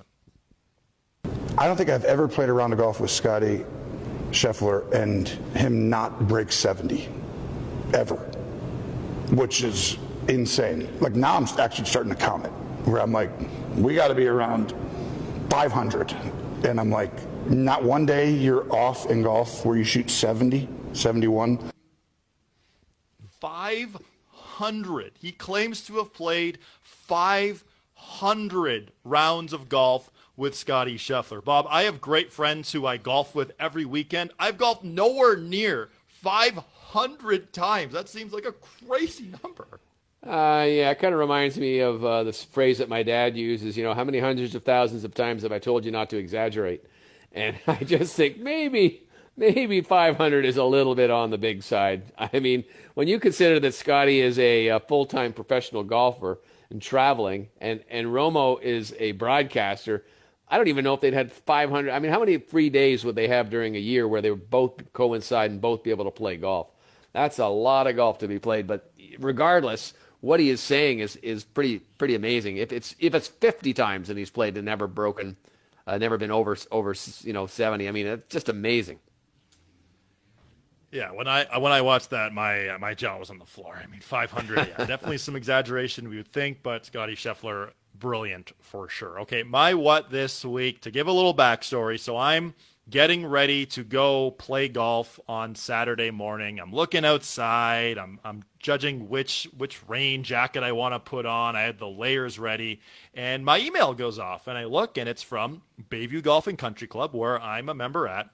I don't think I've ever played a round of golf with Scottie Scheffler and him not break seventy, ever, which is insane. Like now I'm actually starting to count it, where I'm like, we got to be around five hundred. And I'm like, not one day you're off in golf where you shoot seventy, seventy-one. five hundred. He claims to have played five hundred rounds of golf with Scottie Scheffler. Bob, I have great friends who I golf with every weekend. I've golfed nowhere near five hundred times. That seems like a crazy number. Uh, yeah, it kind of reminds me of uh, this phrase that my dad uses, you know, how many hundreds of thousands of times have I told you not to exaggerate? And I just think maybe, maybe five hundred is a little bit on the big side. I mean, when you consider that Scottie is a, a full-time professional golfer and traveling, and, and Romo is a broadcaster, I don't even know if they'd had five hundred. I mean, how many free days would they have during a year where they would both coincide and both be able to play golf? That's a lot of golf to be played. But regardless, what he is saying is is pretty pretty amazing. If it's if it's fifty times and he's played and never broken, uh, never been over over you know seventy. I mean, it's just amazing. Yeah, when I when I watched that, my uh, my jaw was on the floor. I mean, five hundred, yeah, definitely some exaggeration, we would think, but Scottie Scheffler, brilliant for sure. Okay, my what this week, to give a little backstory. So I'm getting ready to go play golf on Saturday morning. I'm looking outside. I'm I'm judging which which rain jacket I want to put on. I had the layers ready, and my email goes off, and I look, and it's from Bayview Golf and Country Club, where I'm a member at,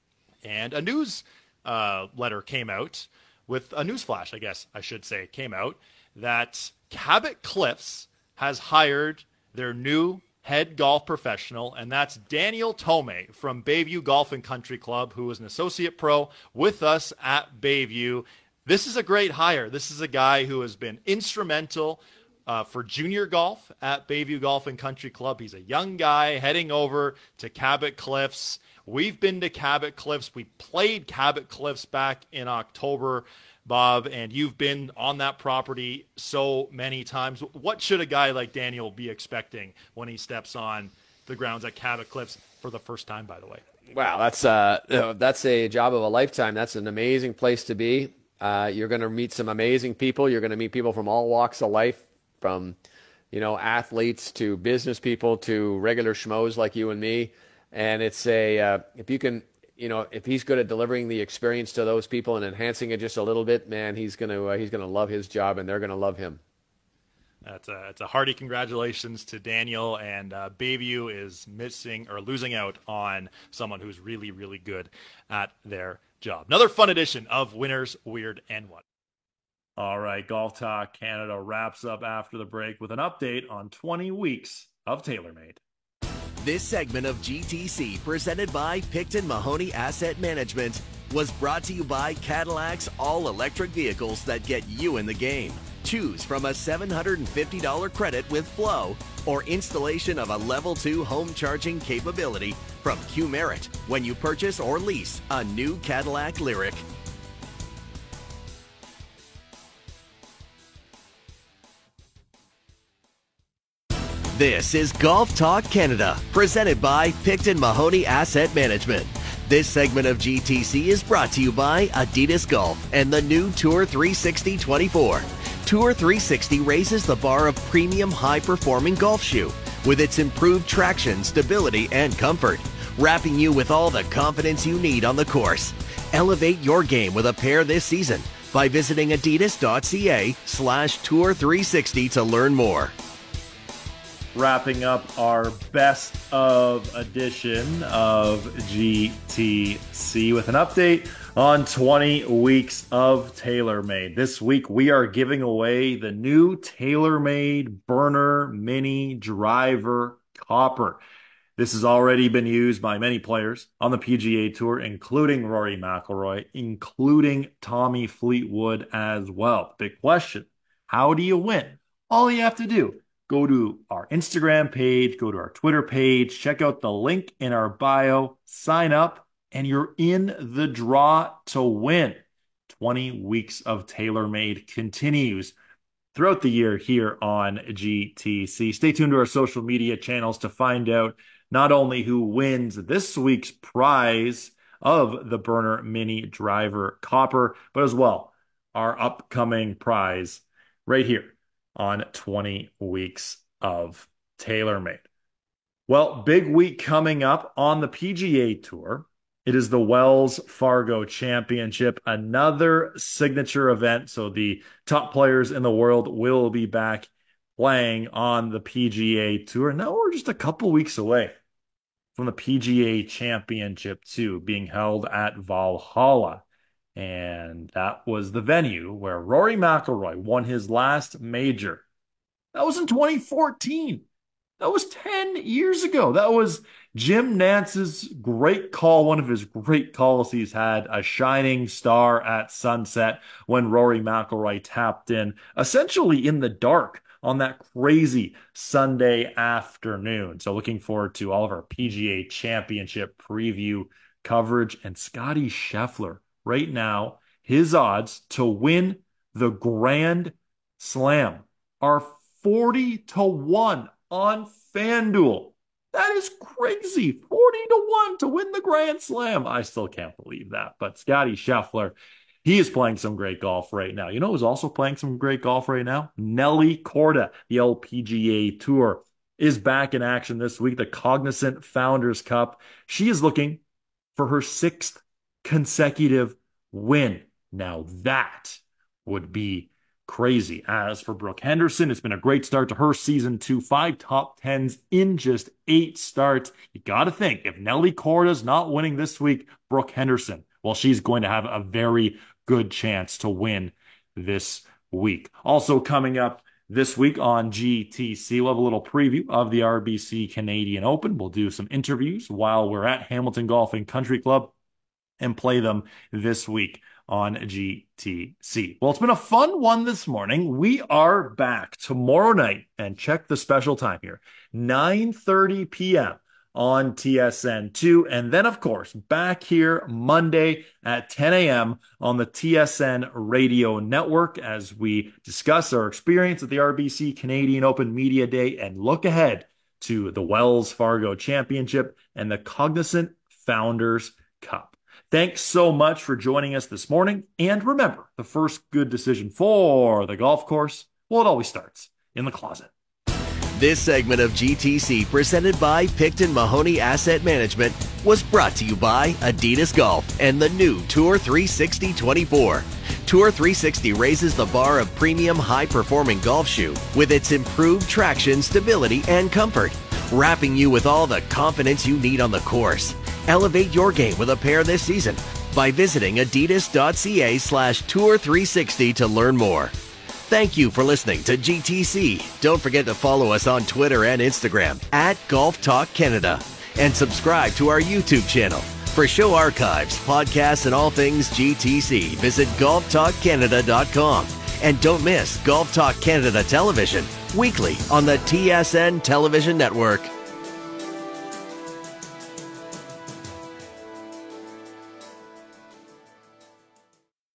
and a news Uh, letter came out with a newsflash, I guess I should say, came out that Cabot Cliffs has hired their new head golf professional, and that's Daniel Tomei from Bayview Golf and Country Club, who is an associate pro with us at Bayview. This is a great hire. This is a guy who has been instrumental uh, for junior golf at Bayview Golf and Country Club. He's a young guy heading over to Cabot Cliffs. We've been to Cabot Cliffs. We played Cabot Cliffs back in October, Bob, and you've been on that property so many times. What should a guy like Daniel be expecting when he steps on the grounds at Cabot Cliffs for the first time, by the way? Wow, that's uh, that's a job of a lifetime. That's an amazing place to be. Uh, you're going to meet some amazing people. You're going to meet people from all walks of life, from, you know, athletes to business people to regular schmoes like you and me. And it's a, uh, if you can, you know, if he's good at delivering the experience to those people and enhancing it just a little bit, man, he's going to, uh, he's going to love his job, and they're going to love him. That's a, it's a hearty congratulations to Daniel, and uh, Bayview is missing or losing out on someone who's really, really good at their job. Another fun edition of Winners, Weird, and What. All right, Golf Talk Canada wraps up after the break with an update on twenty weeks of TaylorMade. This segment of G T C, presented by Picton Mahoney Asset Management, was brought to you by Cadillac's all-electric vehicles that get you in the game. Choose from a seven hundred fifty dollars credit with Flow or installation of a level two home charging capability from Q-Merit when you purchase or lease a new Cadillac Lyriq. This is Golf Talk Canada, presented by Picton Mahoney Asset Management. This segment of G T C is brought to you by Adidas Golf and the new Tour three sixty twenty-four. Tour three sixty raises the bar of premium high-performing golf shoe with its improved traction, stability, and comfort, wrapping you with all the confidence you need on the course. Elevate your game with a pair this season by visiting adidas.ca slash tour 360 to learn more. Wrapping up our best of edition of G T C with an update on twenty weeks of TaylorMade. This week we are giving away the new TaylorMade Burner Mini Driver Copper. This has already been used by many players on the P G A Tour, including Rory McIlroy, including Tommy Fleetwood as well. Big question, how do you win? All you have to do, go to our Instagram page, go to our Twitter page, check out the link in our bio, sign up, and you're in the draw to win. twenty weeks of TaylorMade continues throughout the year here on G T C. Stay tuned to our social media channels to find out not only who wins this week's prize of the Burner Mini Driver Copper, but as well our upcoming prize right here on twenty weeks of TaylorMade. Well, big week coming up on the P G A Tour. It is the Wells Fargo Championship, another signature event. So the top players in the world will be back playing on the P G A Tour. Now we're just a couple weeks away from the P G A Championship two being held at Valhalla. And that was the venue where Rory McIlroy won his last major. That was in twenty fourteen. That was ten years ago. That was Jim Nance's great call, one of his great calls he's had, a shining star at sunset when Rory McIlroy tapped in, essentially in the dark, on that crazy Sunday afternoon. So looking forward to all of our P G A Championship preview coverage. And Scottie Scheffler, right now, his odds to win the Grand Slam are forty to one on FanDuel. That is crazy. forty to one to win the Grand Slam. I still can't believe that. But Scottie Scheffler, he is playing some great golf right now. You know who's also playing some great golf right now? Nelly Korda. The L P G A Tour is back in action this week. The Cognizant Founders Cup. She is looking for her sixth consecutive win. Now that would be crazy. As for Brooke Henderson, it's been a great start to her season two. Five top tens in just eight starts. You got to think, if Nelly Korda's not winning this week, Brooke Henderson, well, she's going to have a very good chance to win this week. Also coming up this week on G T C, we'll have a little preview of the R B C Canadian Open. We'll do some interviews while we're at Hamilton Golf and Country Club and play them this week on G T C. Well, it's been a fun one this morning. We are back tomorrow night, and check the special time here, nine thirty p.m. on T S N two, and then, of course, back here Monday at ten a.m. on the T S N Radio Network as we discuss our experience at the R B C Canadian Open Media Day and look ahead to the Wells Fargo Championship and the Cognizant Founders Cup. Thanks so much for joining us this morning. And remember, the first good decision for the golf course, well, it always starts in the closet. This segment of G T C, presented by Picton Mahoney Asset Management, was brought to you by Adidas Golf and the new Tour three sixty twenty-four. Tour three sixty raises the bar of premium high-performing golf shoe with its improved traction, stability, and comfort, wrapping you with all the confidence you need on the course. Elevate your game with a pair this season by visiting adidas.ca slash tour 360 to learn more. Thank you for listening to G T C. Don't forget to follow us on Twitter and Instagram at Golf Talk Canada and subscribe to our YouTube channel. For show archives, podcasts, and all things G T C, visit golf talk canada dot com. And don't miss Golf Talk Canada Television weekly on the T S N Television Network.